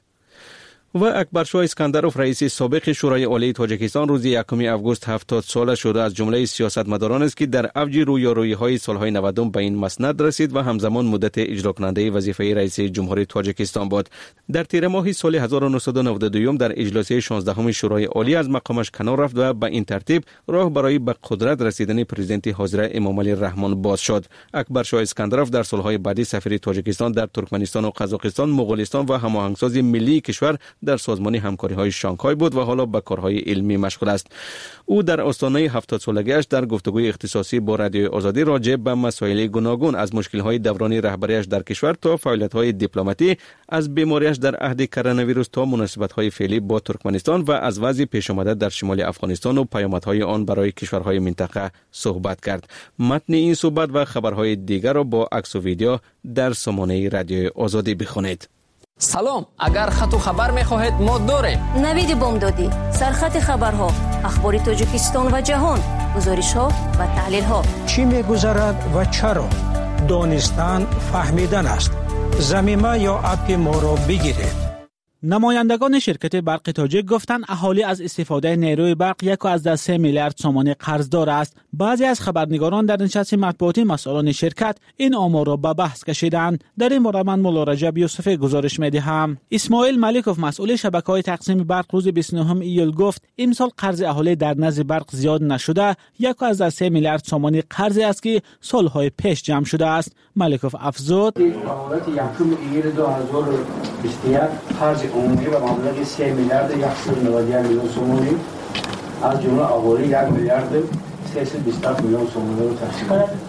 Speaker 3: و اکبرشاه اسکندروف رئیس سابق شورای عالی تاجیکستان روز یکم آگوست هفتاد ساله شده از جمله سیاستمداران است که در اوج رویارویی‌های سالهای نود به این مسند رسید و همزمان مدت اجرا کننده وظیفه رئیس جمهوری تاجیکستان بود. در تیر ماه سال هزار و نهصد و نود و دو در اجلاس شانزدهم شورای عالی از مقامش کنار رفت و به این ترتیب راه برای به قدرت رسیدن پرزیدنت حاضر امامعلی رحمان باز شد. اکبرشاه اسکندروف در سالهای بعدی سفیر تاجیکستان در ترکمنستان و قزاقستان، مغولستان و هماهنگساز ملی کشور در سازمان همکاری‌های شانگهای بود و حالا به کارهای علمی مشغول است. او در آستانه هفتاد سالگیش در گفتگوی اختصاصی با رادیوی آزادی راجع به مسائل گوناگون از مشکل‌های دوران رهبریش در کشور تا فعالیت‌های دیپلماتی، از بیماریش در عهد کرونا ویروس تا مناسبت‌های فعلی با ترکمنستان و از وضع پیش آمده در شمال افغانستان و پیامدهای آن برای کشورهای منطقه صحبت کرد. متن این صحبت و خبرهای دیگر را با عکس و ویدیو در سامانه رادیوی آزادی بخوانید.
Speaker 6: سلام، اگر خط و خبر می‌خواهید ما داریم.
Speaker 1: نوید بامدادی، سرخط خبرها، اخبار تاجیکستان و جهان، گزارش‌ها و تحلیل‌ها.
Speaker 11: چی می‌گذرد و چرا؟ دانستن فهمیدن است. زمینه یا اپ ما را بگیرید.
Speaker 24: نمایندگان شرکت برق تاجیک گفتند اهالی از استفاده نیروی برق یک و از سه میلیارد تومان قرضدار است. بعضی از خبرنگاران در نشست مطبوعاتی مسئولان شرکت این آمار را به بحث کشیدند. در این باره من مولا رجب یوسفی گزارش می‌دهم. اسماعیل ملیکوف مسئول شبکه‌های تقسیم برق روز بیست و نهم ایول گفت امسال قرض اهالی در نزد برق زیاد نشده، یک و از سه میلیارد تومان قرضی است که سالهای پیش جمع شده است. ملیکوف افزود
Speaker 12: حالت یکم ایل دو هزار و بیست و یک قرض عمومی و مبلغ سه میلیارد صد و نود و یک میلیون تومانی از جمله اهالی یک میلیارد سیصد و بیست و هفت میلیون تومان را تشکیل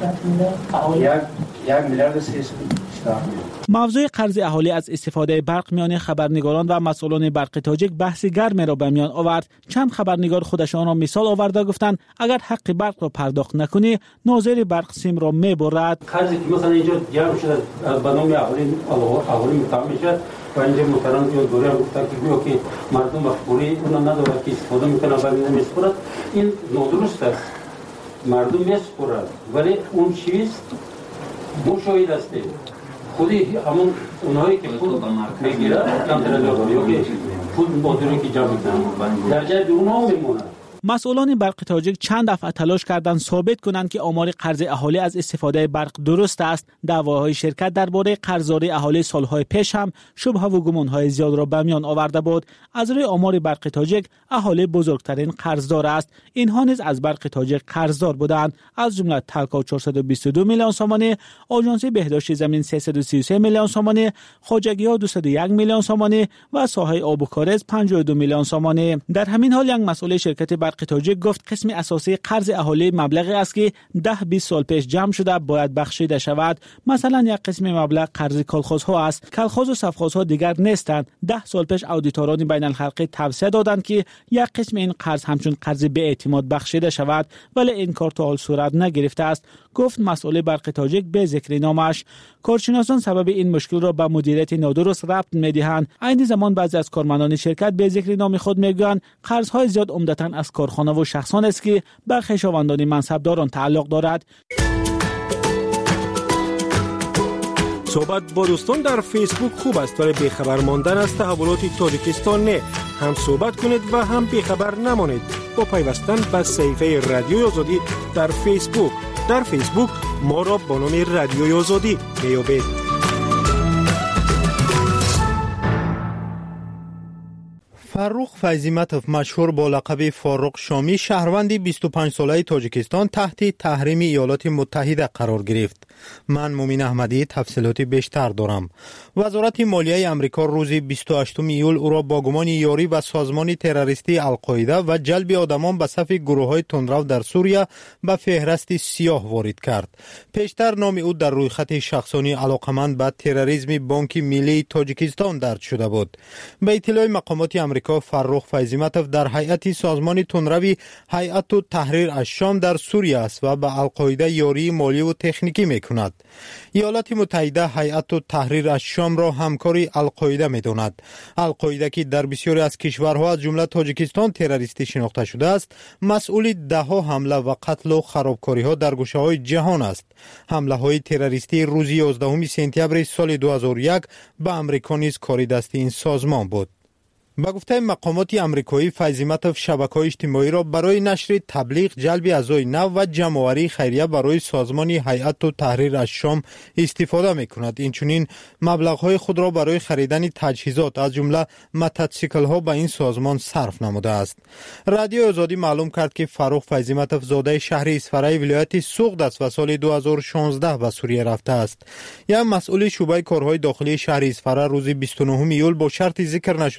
Speaker 12: دهد. یک میلیارد سیصد و بیست و هفت میلیون.
Speaker 24: موضوع قرض اهالی از استفاده برق میان خبرنگاران و مسئولان برق تاجیک بحث گرمی را به میان آورد. چند خبرنگار خودشان را مثال آورده گفتند اگر حق برق را پرداخت نکنی ناظر برق سیم را میبرد.
Speaker 12: قرضی که مثلا اینجا جمع شده به نام اهالی اهالی متهم میشه و اینجا محترم یا دوره هم گفته که گویا که مردم مخبوری اونا ندارد که استفاده میکنه ولی نمیسپرد. این نادرست است. مردم میسپرد ولی اون چیز مشاهد است. خودی همون اونایی که پول میگیره کنترل یا که پول مادری که جمع میکنن در جای اونها میمونه.
Speaker 24: مسئولان برق تاجیک چند دفعه تلاش کردند ثابت کنند که آمار قرض اهالی از استفاده برق درست است. دعواهای شرکت درباره قرضداری اهالی سالهای پیش هم شبهه و گمانهای زیاد را به میان آورده بود. از روی آمار برق تاجیک اهالی بزرگترین قرضدار است. اینها نیز از برق تاجیک قرضدار بودند، از جمله تلکا چهارصد و بیست و دو میلیون تومانی، آژانس بهداشت زمین سیصد و سی و سه میلیون تومانی، خواجگی‌ها دویست و یک میلیون تومانی و ساحه آب و کاریز پنجاه و دو میلیون تومانی. در همین حال یک مسئول شرکت برق تاجیک گفت قسم اساسی قرض اهالی مبلغی است که ده بیست سال پیش جمع شده باید بخشیده شود. مثلا یک قسم مبلغ قرض کالخوزها است. کالخوز و سفخوزها دیگر نیستند. ده سال پیش اودیتوران بین الحلقی توصیه دادند که یک قسم این قرض همچون قرض به اعتماد بخشیده شود، ولی این کار تا حال صورت نگرفته است. گفت مسئول برق تاجیک به ذکر نامش. کارشناسان سبب این مشکل را به مدیریت نادرست ربط می‌دهند. عین زمان بعضی از کارمندان شرکت به ذکر نام خود میگویند قرض‌های زیاد عمدتاً از کارخانه و شخصان است که به خویشاوندان منصبداران تعلق دارد.
Speaker 10: صحبت با دوستان در فیسبوک خوب است ولی بیخبر ماندن از تحولات تاجیکستان نه. هم صحبت کنید و هم بیخبر نمانید با پیوستن به صفحه رادیوی آزادی در فیسبوک. در فیسبوک ما را با نام رادیوی آزادی میابید.
Speaker 15: فاروق فیضیمتوف مشهور با لقب فاروق شامی شهروند بیست و پنج ساله تاجیکستان تحت تحریم ایالات متحده قرار گرفت. من مومین احمدی تفصیلات بیشتر دارم. وزارت مالیه آمریکا روز بیست و هشتم ایول او را با گمان یاری به سازمان تروریستی القاعده و جلب آدمان به صف گروه‌های تندرو در سوریه به فهرست سیاه وارد کرد. پیشتر نام او در رویخط شخصانی علاقمند به تروریسم بانک ملی تاجیکستان درج شده بود. به اطلاع مقامات آمریکا فاروق فیضیمتوف در هیئت سازمان تندروی هیئت تحریر الشام در سوریه است و به القاعده یاری مالی و تکنیکی می‌کند. ایالات متحده هیئت تحریر الشام را همکاری القاعده می‌داند. القاعده که در بسیاری از کشورها از جمله تاجیکستان تروریستی شناخته شده است، مسئول ده‌ها حمله و قتل و خرابکاری‌ها در گوشه‌های جهان است. حمله‌های تروریستی روز یازدهم سپتامبر سال دو هزار و یک به آمریکا نیز کاری دست این سازمان بود. با گفته مقامات آمریکایی فیضیمتوف شبکه‌های اجتماعی را برای نشر تبلیغ، جلب اعضای نو و جمع‌آوری خیریه برای سازمان هیئت تحریر الشام استفاده می‌کند. اینچنین مبلغ‌های خود را برای خریدن تجهیزات از جمله موتورسیکل‌ها به این سازمان صرف نموده است. رادیو آزادی معلوم کرد که فاروق فیضیمتوف زاده شهر اصفهان ولایت سوغد است و سال دو هزار و شانزده به سوریه رفته است. یک مسئول شعبه کارهای داخلی شهر اصفهان روز بیست و نهم ایول با شرط ذکر نشدن نام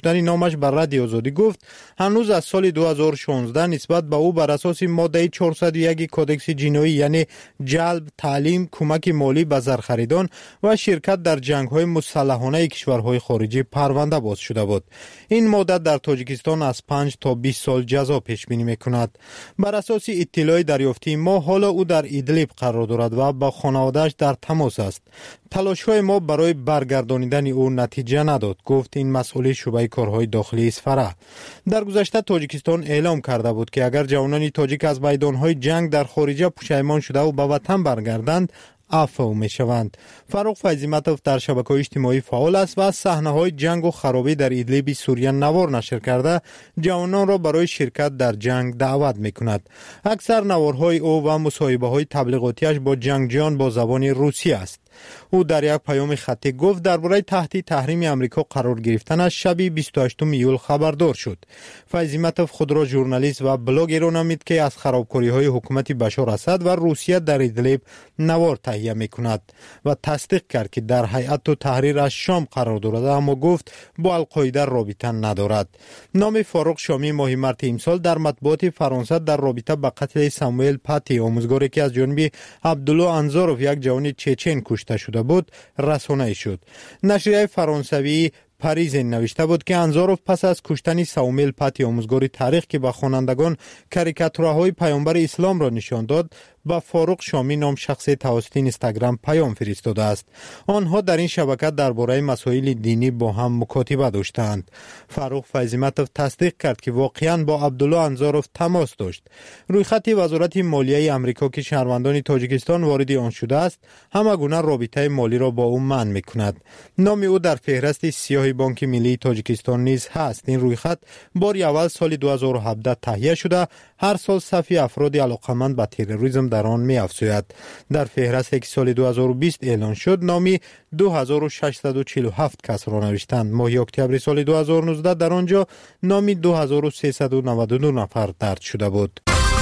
Speaker 15: پیامش بر رادیو آزادی گفت هنوز از سال دو هزار و شانزده نسبت به او بر اساس ماده چهارصد و یک کدکس جنایی یعنی جلب، تعلیم، کمک مالی به زرخریدان و شرکت در جنگ‌های مسلحانه کشورهای خارجی پرونده باز شده بود. این ماده در تاجیکستان از پنج تا بیست سال جزا پیش بینی می‌کند. بر اساس اطلاع دریافتی ما حالا او در ایدلیب قرار دارد و با خانواده‌اش در تماس است. تلاش‌های ما برای برگردانیدن او نتیجه نداد، گفت این مسئول شعبه کارهای داخلی اسفره. در گذشته تاجیکستان اعلام کرده بود که اگر جوانان تاجیک از میدان‌های جنگ در خارج پشیمان شده و به وطن برگردند عفو می شوند. فاروق فیضیمتوف در شبکه‌های اجتماعی فعال است و از صحنه‌های جنگ و خرابی در ایدلیب سوریه نوار نشر کرده جوانان را برای شرکت در جنگ دعوت می کند. اکثر نوارهای او و مصاحبه‌های تبلیغاتیش با جنگجویان با زبان روسی است. او در یک پیام خطی گفت درباره تحت تحریم امریکا قرار گرفتنش شب بیست و هشتم ایول خبردار شد. فیضیمتوف خود را ژورنالیست و بلاگر نامید که از خرابکاری‌های حکومت بشار اسد و روسیه در ایدلیب نوار تهیه می‌کند و تصدیق کرد که در هیئت و تحریر از شام قرار دارد، اما گفت با القاعده رابطه ندارد. نام فاروق شامی ماه مارس امسال در مطبوعات فرانسه در رابطه با قتل ساموئل پاتی آموزگاری که از جانب عبدالله انزاروف یک جوان چچن کشته شده بود رسانه‌ای شد. نشریه فرانسوی پاریز نوشته بود که انزاروف پس از کشتن ساموئل پاتی آموزگار تاریخ که به خوانندگان کاریکاتورهای پیامبر اسلام را نشان داد با فاروق شامی نام شخص توسط اینستاگرام پیام فرستاده است. آنها در این شبکه درباره مسائل دینی با هم مکاتبه داشتند. فاروق فیضیمتوف تصدیق کرد که واقعا با عبدالله انزاروف تماس داشت. رویخط وزارت مالیه آمریکا که شهروندان تاجیکستان وارد آن شده است همه گونه رابطه مالی را با او منع می‌کند. نام او در فهرست سیاه بانک ملی تاجیکستان نیز هست. این رویخط بار اول سال دو هزار و هفده تهیه شده هر سال صفی افراد علاقمند به تروریسم در آن می افزاید. در فهرست که سال دو هزار و بیست اعلان شد نامی دو هزار و ششصد و چهل و هفت کس را نوشتند. ماه اکتبر سال دو هزار و نوزده در آنجا نامی دو هزار و سیصد و نود و دو نفر درج شده بود.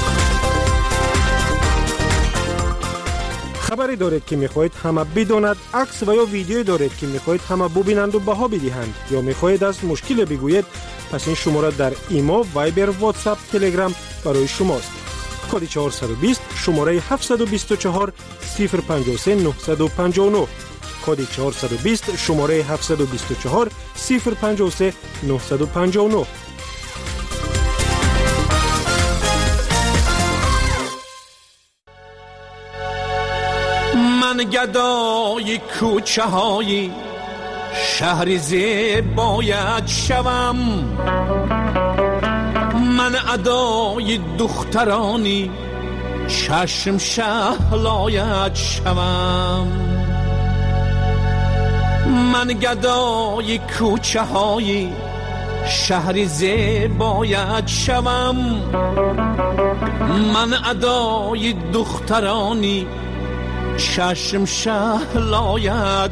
Speaker 10: خبری دارید که میخواهید همه بداند، عکس و یا ویدیویی دارید که میخواهید همه ببینند و بها بدهند یا میخواهید از مشکل بگویید، پس این شماره در ایما، وایبر، واتساپ، تلگرام برای شماست. کد چهارصد و بیست شماره هفتصد و بیست و چهار صفر پنجاه و سه نهصد و پنجاه و نه. کد چهارصد و بیست شماره هفتصد و بیست و چهار صفر پنجاه و سه نهصد و پنجاه و نه.
Speaker 13: من گدای کوچه های شهر زیبایت شوم، من ادای دخترانی چشم شهلایت شوم، من گدای کوچه های شهر زیبایت شوم، من ادای دخترانی چشم شهلایت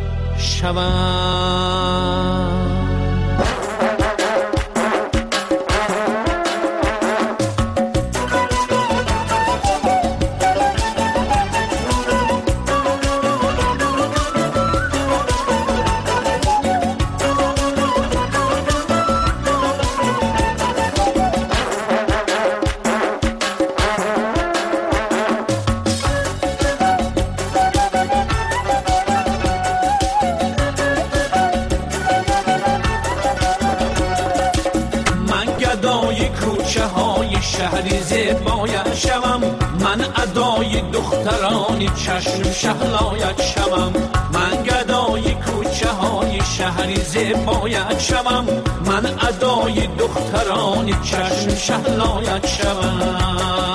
Speaker 13: شوم. شهری زیبایت شوم، من ادای دخترانی چشم شهلایت شوم، من گدای کوچه های شهری زیبایت شوم، من ادای دخترانی چشم شهلایت شوم.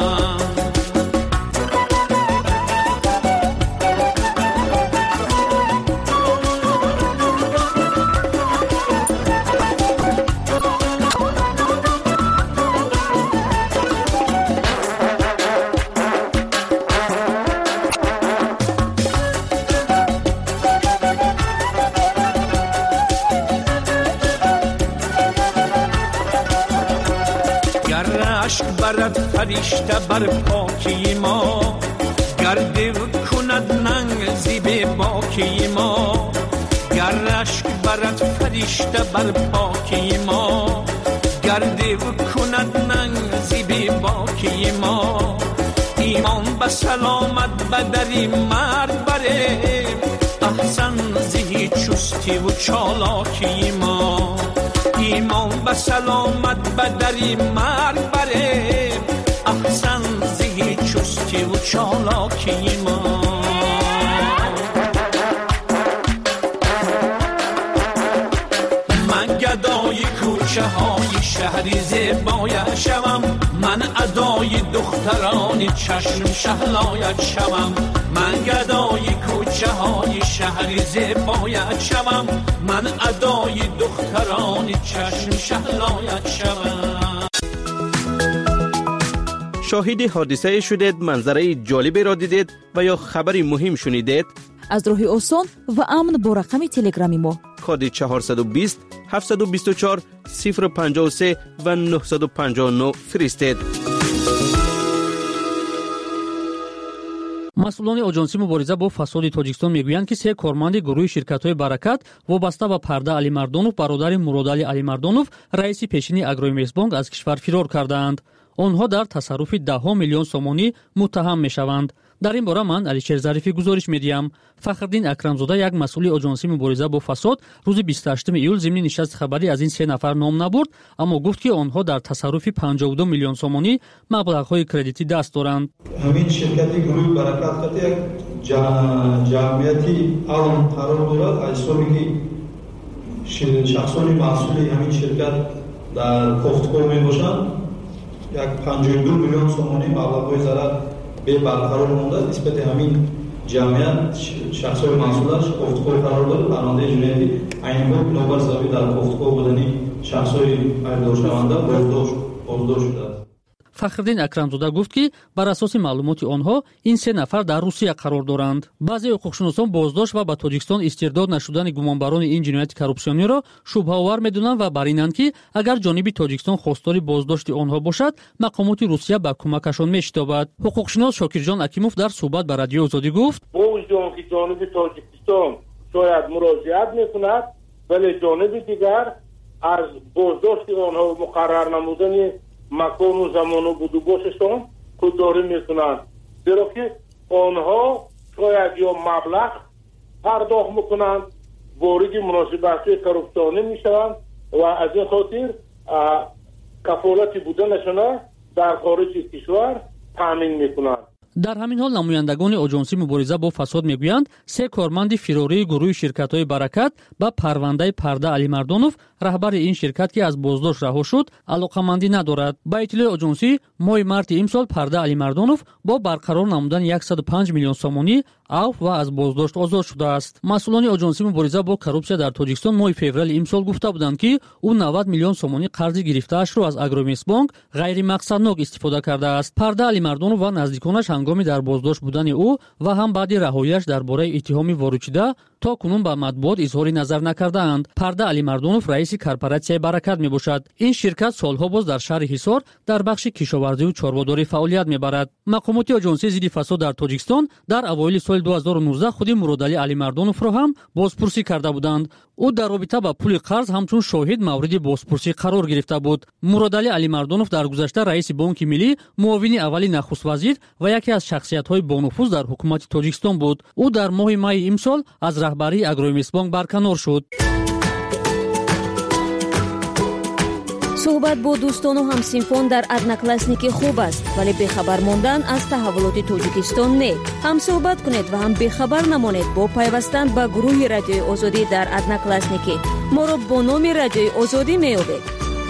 Speaker 13: فرشته بر پاکی ما گرده کند ننگ زیب باکی ما، گر اشک برد فرشته سرشته بر پاکی ما، گرده و کند ننگزی بی باکی ما. ایمان به سلامت بدری مرد بره، احسن زهی چستی و چالاکی ما. ایمان به سلامت بدری مرد بره، احسن زهی چستی و چالاکی ما. من گدای کوچه های شهری زیبایت شوم، من ادای دختران چشم شهلایت شوم. من گدای کوچه های شهری زیبایت شوم، من ادای دختران چشم شهلایت شوم.
Speaker 3: شاهد حادثه شدید، منظره جالبی را دیدید و یا خبری مهم شنیدید؟
Speaker 18: از راه آسان و امن با رقم تلگرامی ما
Speaker 3: کد چهارصد و بیست هفتصد و بیست و چهار صفر پنجاه و سه و نهصد و پنجاه و نه فرستید.
Speaker 14: مسئولان آژانسی مبارزه با فساد تاجیکستان میگویند که سه کارمند گروه شرکت‌های برکت وابسته به پرده علی مردانوف برادر مراد علی علی مردانوف رئیس پیشین اگرومس بانک از کشور فرار کردند. آنها در تصرف ده میلیون سومانی متهم میشوند. در این باره من علیشیر ظریفی گزارش میدیم. فخردین اکرمزاده یک مسئول آژانسی مبارزه با فساد روز بیست و هشتم ایول ضمن نشست خبری از این سه نفر نام نبرد، اما گفت که آنها در تصرف پنجاه و دو میلیون سومانی مبلغ‌های کردیتی دست دارند.
Speaker 16: همین شرکت گروه برکت یک جمعیتی عام قرار دارد. از سالی که شخصانی مسئول همین شرکت در پختگاه میباشند، یک پنجاه و دو میلیون سومانی مبلغ‌های ضرر به برقرار مونده نسبت همین جمعیت شخص‌های مسئولش پختگاه قرار دارد. پرونده جنایتی عین‌ها بنابر زاویه در پختگاه بودنی شخص‌های ایرادار شونده بازداشت بازداشت شده است.
Speaker 14: فخردین اکرمزاده گفت که بر اساس معلومات آنها این سه نفر در روسیه قرار دارند. بعضی حقوقشناسان بازداشت و به تاجیکستان استرداد نشدن گمانبران این جنایت کورپسیونی را شبهه آور می‌دانند و بر اینند که اگر جانب تاجیکستان خواستار بازداشت آنها باشد، مقامات روسیه به کمکشان می‌شتابد. حقوقشناس شاکرجان اکیموف در صحبت با رادیو آزادی گفت:
Speaker 7: با وجود که جانب تاجیکستان شاید مراجعت می‌کند، ولی جانب دیگر از بازداشت آنها مقرر نمودن مکان و زمان و بود و باششان خودداری میکنند، زیرا که آنها شاید یا مبلغ پرداخت میکنند، وارد مناسبت‌های کورپسیونی میشوند و از این خاطر کفالت بودنشان در خارج کشور تامین میکنند.
Speaker 14: در همین حال نمایندگان آژانسی مبارزه با فساد میگویند سه کارمند فراری گروه شرکت‌های برکت با پرونده پرده علی مردانوف رهبر این شرکت که از بازداشت رها شد علاقمندی ندارد. با اطلاع آژانسی ماه مارت امسال پرده علی مردانوف با برقرار نمودن صد و پنج میلیون سومانی عفو و از بازداشت آزاد شده است. مسئولان آژانسی مبارزه با کورپسیا در تاجیکستان ماه فوریه امسال گفته بودند که او نود میلیون سومانی قرض گرفته‌اش را از اگرومس بانک غیر مقصدناک استفاده کرده است. پرده علی مردانوف و نزدیکانش هنگامی در بازداشت بودن او و هم بعد رهایی‌اش درباره اتهام واروچیده تا کنون به مطبوعات اظهار نظر نکرده‌اند. پرده علی مردانوف رئیس کارپوراسیون برکت میباشد. این شرکت سالها باز در شهر حصار در بخش کشاورزی و چاره‌داری فعالیت میبرد. مقامات آژانسی ضد فساد در تاجیکستان در اوایل سال دو هزار و نوزده خود مراد علی علی مردانوف را هم بازپرسی کرده بودند. او در رابطه با پول قرض همچون شاهد مورد بازپرسی قرار گرفته بود. مراد علی علی مردانوف در گذشته رئیس بانک ملی، معاون اولی نخست وزیر و یکی از شخصیت‌های بانفوذ در حکومت تاجیکستان بود. او در ماه می امسال از رهبری اگرومس بانک برکنار شد.
Speaker 1: صحبت با دوستان و همسینفان در ادناکلاسنیکی خوب است، ولی بخبر ماندن از تحولات تاجیکستان نه. هم صحبت کنید و هم بخبر نمانید با پیوستن به گروه رادیوی آزادی در ادناکلاسنیکی. ما را با نام رادیوی آزادی میابید.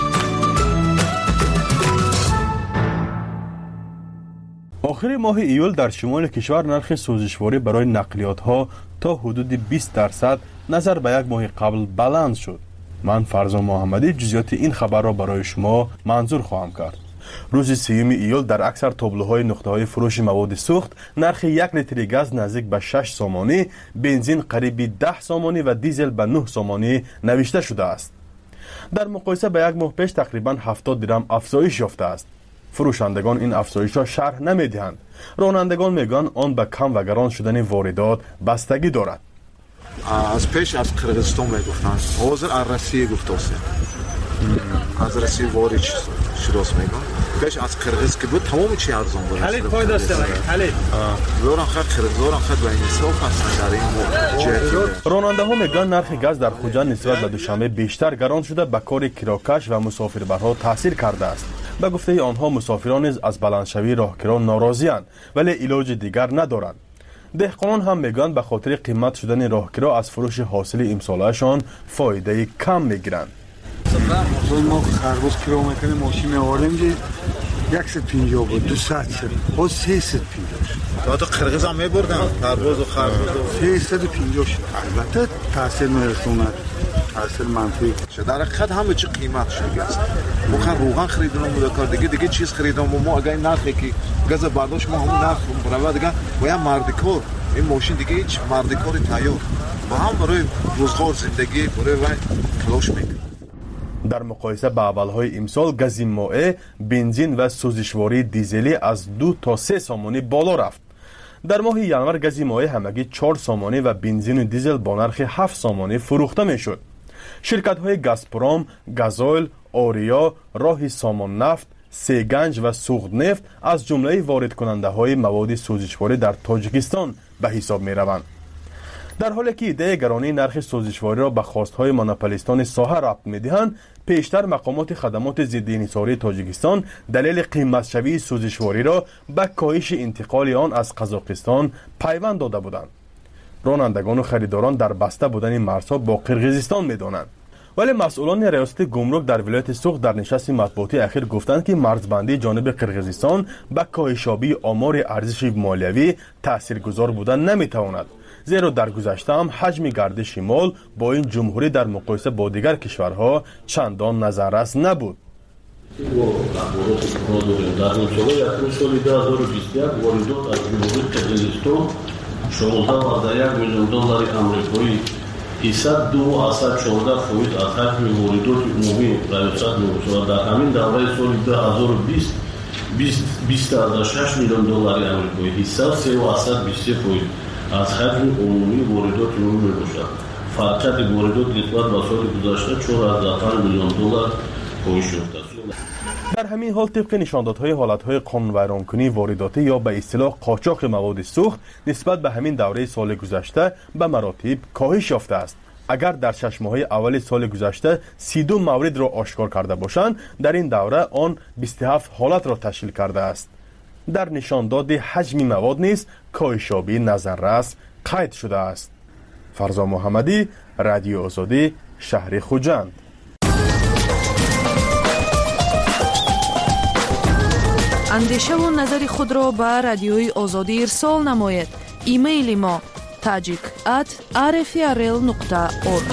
Speaker 17: آخر ماه ایول در شمال کشور نرخ سوزشواری برای نقلیات ها تا حدود بیست درصد نظر به یک ماه قبل بلند شد. من فرزان محمدی جزئیات این خبر را برای شما منظور خواهم کرد. روز سیوم ایول در اکثر تابلوهای نقطه‌های فروش مواد سوخت نرخ یک لیتر گاز نزدیک به شش سومانی، بنزین قریب ده سومانی و دیزل به نه سومانی نوشته شده است. در مقایسه به یک ماه پیش تقریباً هفتاد درم افزایش یافته است. فروشندگان این افزایش را شرح نمی‌دهند. رانندگان میگن آن به کم و گران شدن واردات بستگی دارد.
Speaker 2: از پیش از قرغیزستان میگفتن، حاضر از روسیه گفتاست. از روسیه وارد شداست میگن. پیش از قرغیز که بود تمام چی ارزان بود.
Speaker 20: خالد پای داشته باید. خالد.
Speaker 2: زوران خد قرغیز زوران خد و انصاف هستن در این موقع.
Speaker 17: راننده ها میگن نرخ گاز در خوجند نسبت به دوشنبه بیشتر گران شده به کار کراکش و مسافربرها تاثیر کرده است. به گفته آنها مسافران نیز از بلندشوی راهکرها ناراضی‌اند ولی علاج دیگر ندارند. دهقانان هم میگن به خاطر قیمت شدن راهکرها از فروش حاصل امسالهشان فایده کم میگیرند.
Speaker 22: ما خربوز کیلومتر ماشین آوردیم که صد و پنجاه بود، دویست شد، خود سیصد و پنجاه.
Speaker 2: تا قرغیز هم میبردن خربوز و خربوز
Speaker 22: سیصد و پنجاه شد. البته تاثیر میرسوند، تاثیر منفی
Speaker 2: شد. در حقیقت همه چی قیمت شده است. ما خن روغن خریدیم بود کار دیگه دیگه چیز خریدیم ما اگه نرخی که گاز برداشت ما هم نرخ برای دیگه باید مردکار این ماشین دیگه هیچ مردکاری تیار با هم برای روزگار زندگی برای وای تلاش میکنه.
Speaker 17: در مقایسه با اولهای امسال گاز مائع، بنزین و سوزشواری دیزلی از دو تا سه سامانی بالا رفت. در ماه ینور گاز مائع همگی چهار سامانی و بنزین و دیزل با نرخ هفت سامانی فروخته میشد. شرکت های گازپروم، گازوئیل، آریا، راه سامان نفت، سیگنج و سوخت نفت از جمله وارد کننده های مواد سوزشواری در تاجیکستان به حساب می روند. در حالی که ایده گرانی نرخ سوزشواری را به خواستهای مونوپولیستان ساحه ربط می‌دهند، پیشتر مقامات خدمات ضد انحصاری تاجیکستان دلیل قیمت شوی سوزشواری را به کاهش انتقال آن از قزاقستان پیوند داده بودند. رانندگان و خریداران در بسته بودن مرزها با قرغیزستان می‌دانند. ولی مسئولان ریاست گمرک در ولایت سوخت در نشست مطبوعاتی اخیر گفتند که مرزبندی جانب قرغیزستان به کاهش‌یابی آمار ارزش مالیوی تاثیرگذار بودن نمی‌تواند، زیرا در گذشته هم حجم گردش مال با این جمهوری در مقایسه با دیگر کشورها چندان نظررس نبود.
Speaker 23: صد و دو و چهارده فویت از حجم واردات عمومی ریاست می‌باشد. در همین دوره سال دو هزار و بیست بیست و شش میلیون دلار آمریکایی حساب سه و بیست و سه فویت از حجم عمومی واردات عمومی می‌باشد. فرقیت واردات نسبت به سال گذشته چهار و پنج میلیون دلار کاهش یافته است.
Speaker 17: در همین حال طبق نشاندادهای حالتهای قانون‌ویرانکنی وارداتی یا به اصطلاح قاچاق مواد سوخت نسبت به همین دوره سال گذشته به مراتب کاهش یافته است. اگر در شش ماه اول سال گذشته سی و دو مورد را آشکار کرده باشند، در این دوره آن بیست و هفت حالت را تشکیل کرده است. در نشانداد حجم مواد نیز کاهش یابی نظررس قید شده است. فرزا محمدی، رادیو آزادی، شهر خوجند.
Speaker 18: اندیشه و نظر خود را به رادیوی آزادی ارسال نماید. ایمیل ما تاجیک ات آر اف ار ال نقطه اور.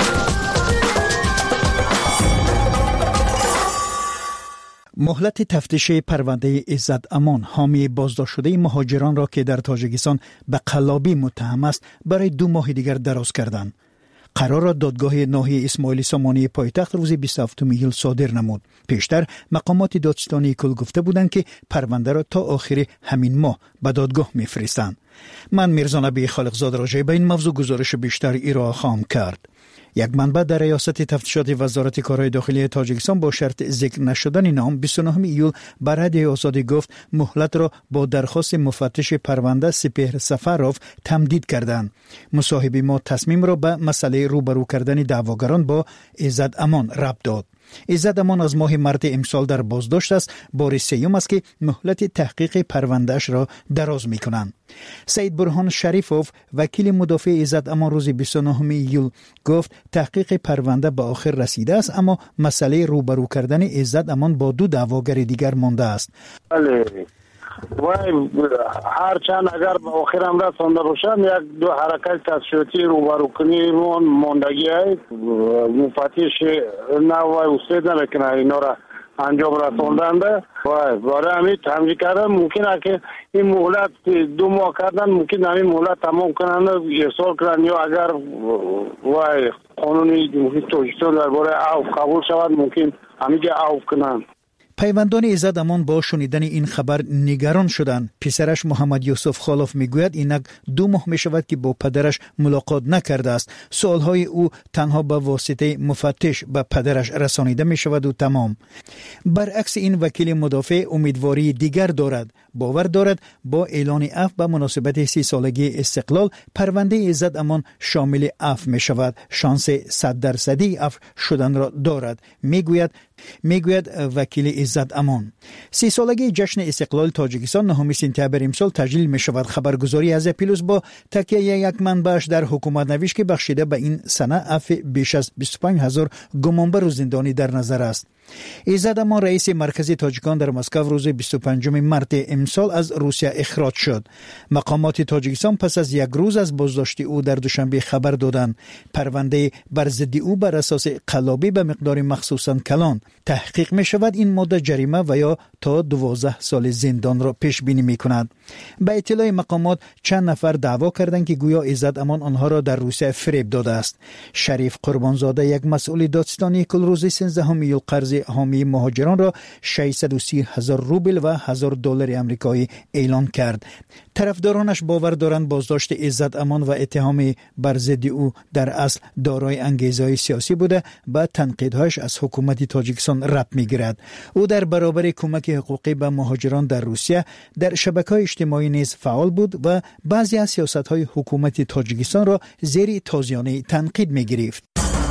Speaker 19: مهلت تفتیش پرونده عزت امان حامی بازداشت شده مهاجران را که در تاجیکستان به قلابی متهم است برای دو ماه دیگر دراز کردند. قرار را دادگاه ناحیه اسماعیلی سامانی پایتخت روز بیست و هفتم ایول صادر نمود. پیشتر مقامات دادستانی کل گفته بودند که پرونده را تا آخر همین ماه به دادگاه می‌فرستند. من میرزا نبی خالقزاد راجع به این موضوع گزارش بیشتر ارائه خواهم کرد. یک منبع در ریاست تفتیشات وزارت کارهای داخلی تاجیکستان با شرط ذکر نشدن نام بیست و نه ایول بر رادیو آزادی گفت مهلت را با درخواست مفتش پرونده سپهر سفروف تمدید کردند. مصاحب ما تصمیم را به مسئله روبرو کردن دعواگران با عزت امان ربط داد. عزت امان از ماه مارس امسال در بازداشت است. بار سیوم است که مهلت تحقیق پروندهش را دراز می کنند. سید برهان شریفوف وکیل مدافع عزت امان روز بیست و نه ایول گفت تحقیق پرونده به آخر رسیده است، اما مسئله روبرو کردن عزت امان با دو دعواگر دیگر مانده است.
Speaker 25: بله وای هرچند اگر به آخر هم رسانده باشد یک دو حرکت تشریفاتی روبرو کنی مون ماندگی است. مفتش نه وای استاد نمیکنه اینا را انجام رساندنده. وای برای همین تمجید کردن ممکنه که این مهلت دو ماه کردن ممکن همین مهلت تمام کنن ارسال کنن، یا اگر وای قانون جمهوری تاجیکستان درباره عفو قبول شود ممکن همیشه عفو کنن.
Speaker 19: پیوندان ایزد امان با شنیدن این خبر نگران شدند. پسرش محمد یوسف خالف میگوید اینک دو ماه می شود که با پدرش ملاقات نکرده است. سوالهای او تنها به واسطه مفتش به پدرش رسانیده می شود و تمام. برعکس این وکیل مدافع امیدواری دیگر دارد. باور دارد با اعلان عفو به مناسبت سی سالگی استقلال پرونده ایزد امان شامل عفو می شود. شانس صد درصدی عفو شدن را دارد. میگوید میگوید وکیل ایزد امان. سی سالگی جشن استقلال تاجیکستان نهم سپتامبر امسال تجلیل می شود. خبرگزاری از پیلوس با تکیه یک منبعش در حکومت نوشت که بخشیده به این سنه عفو بیش از بیست و پنج هزار گمانبر و زندانی در نظر است. ایزد امان رئیس مرکزی تاجیکان در مسکو روز بیست و پنجم مارس امسال از روسیه اخراج شد. مقامات تاجیکستان پس از یک روز از بازداشت او در دوشنبه خبر دادند. پرونده بر ضد او بر اساس قلابی به مقدار مخصوصاً کلان تحقیق می شود. این ماده جریمه و یا تا دوازده سال زندان را پیش بینی می کند. به اطلاع مقامات چند نفر دعوا کردند که گویا ایزد امان آنها را در روسیه فریب داده است. شریف قربانزاده یک مسئول دادستانی کل روز سیزدهم میلیون قرض حامی مهاجران را ششصد و سی هزار روبل و هزار دلار آمریکایی اعلان کرد. طرفدارانش باور دارند بازداشت ایزد امان و اتهام بر ضد او در اصل دارای انگیزه‌های سیاسی بوده. با تنقیدهایش از حکومت تاجیکستان رد می‌گیرد. او در برابر کمک حقوقی به مهاجران در روسیه در شبکه‌های اجتماعی نیز فعال بود و بعضی از سیاست‌های حکومت تاجیکستان را زیر تازیانه تنقید می‌گرفت.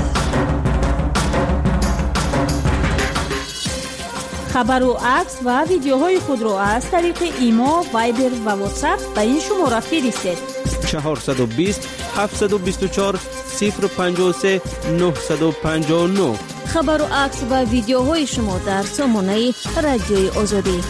Speaker 1: خبر و عکس و ویدیوهای خود را از طریق ایما، وایبر و واتساپ به این شماره فرستید.
Speaker 3: چهارصد و بیست هفتصد و بیست و چهار صفر پنجاه و سه نهصد و پنجاه و نه.
Speaker 1: خبر و عکس و ویدیوهای شما در سامانه رادیوی آزادی.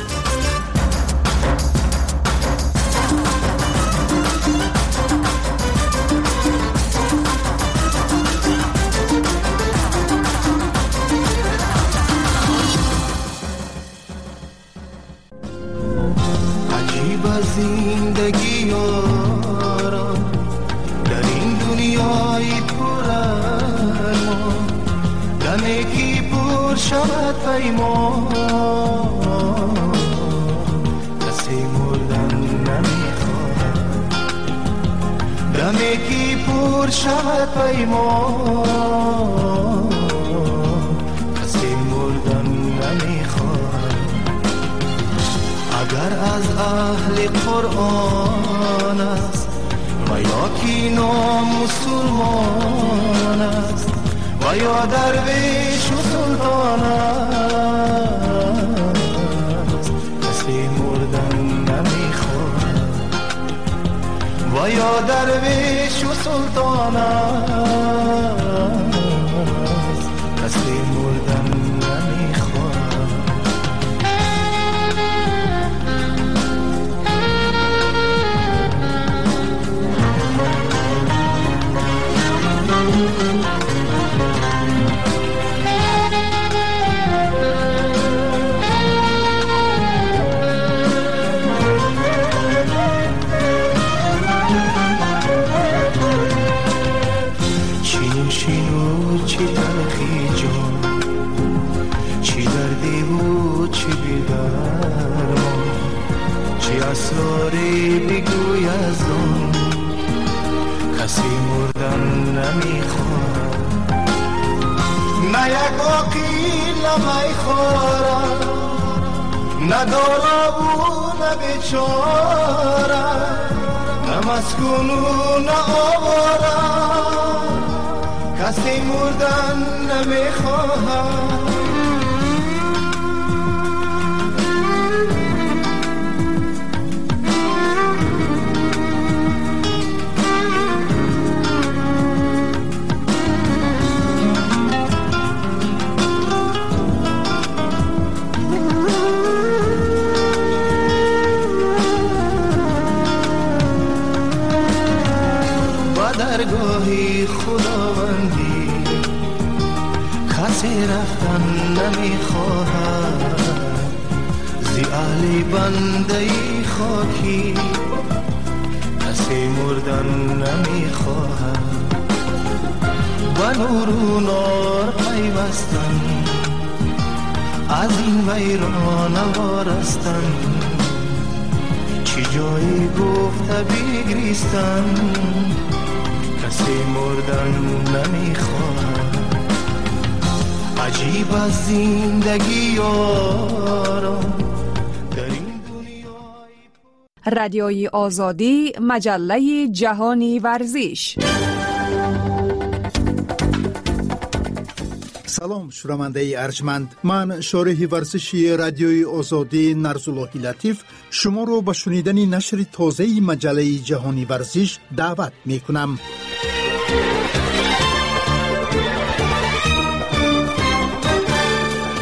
Speaker 4: زندگی یارا در این دنیای پر ارمان دمی کی پر شود پیمان کسی مردن نمیخواد دمی کی پر شود پیمان کسی مردن نمیخواد اگر از اهل قرآن است و یا کی نامسلمان است و یا درویش و سلطان است کسی مردن نمیخواد و یا درویش و سلطان است کسی مردن نمیخواد اسراری بگوی از اون کسی مردن نمیخواد نه یک عقیل نمیخورد نه دالا و نه بیچاره نه مسکون و نه آواره کسی مردن نمیخواد درگاهی خداوندی کسی رفتن نمیخواهد زی اهل بنده خاکی کسی مردن نمیخواهد و نور و نار پیوستن از این ویران وارستن چی جایی گفته بگریستن کسی مردن نمیخواد عجیب از زندگی یارم
Speaker 5: رادیوی آزادی مجله جهانی ورزش.
Speaker 8: سلام شنونده ارجمند، من شارح ورزشی رادیوی آزادی نرزاللهی لطیف شما رو به شنیدن نشر تازه مجله جهانی ورزش دعوت می کنم.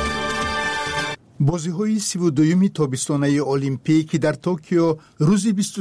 Speaker 8: بازی‌های سی و دوم تابستانه المپیک در توکیو روز بیست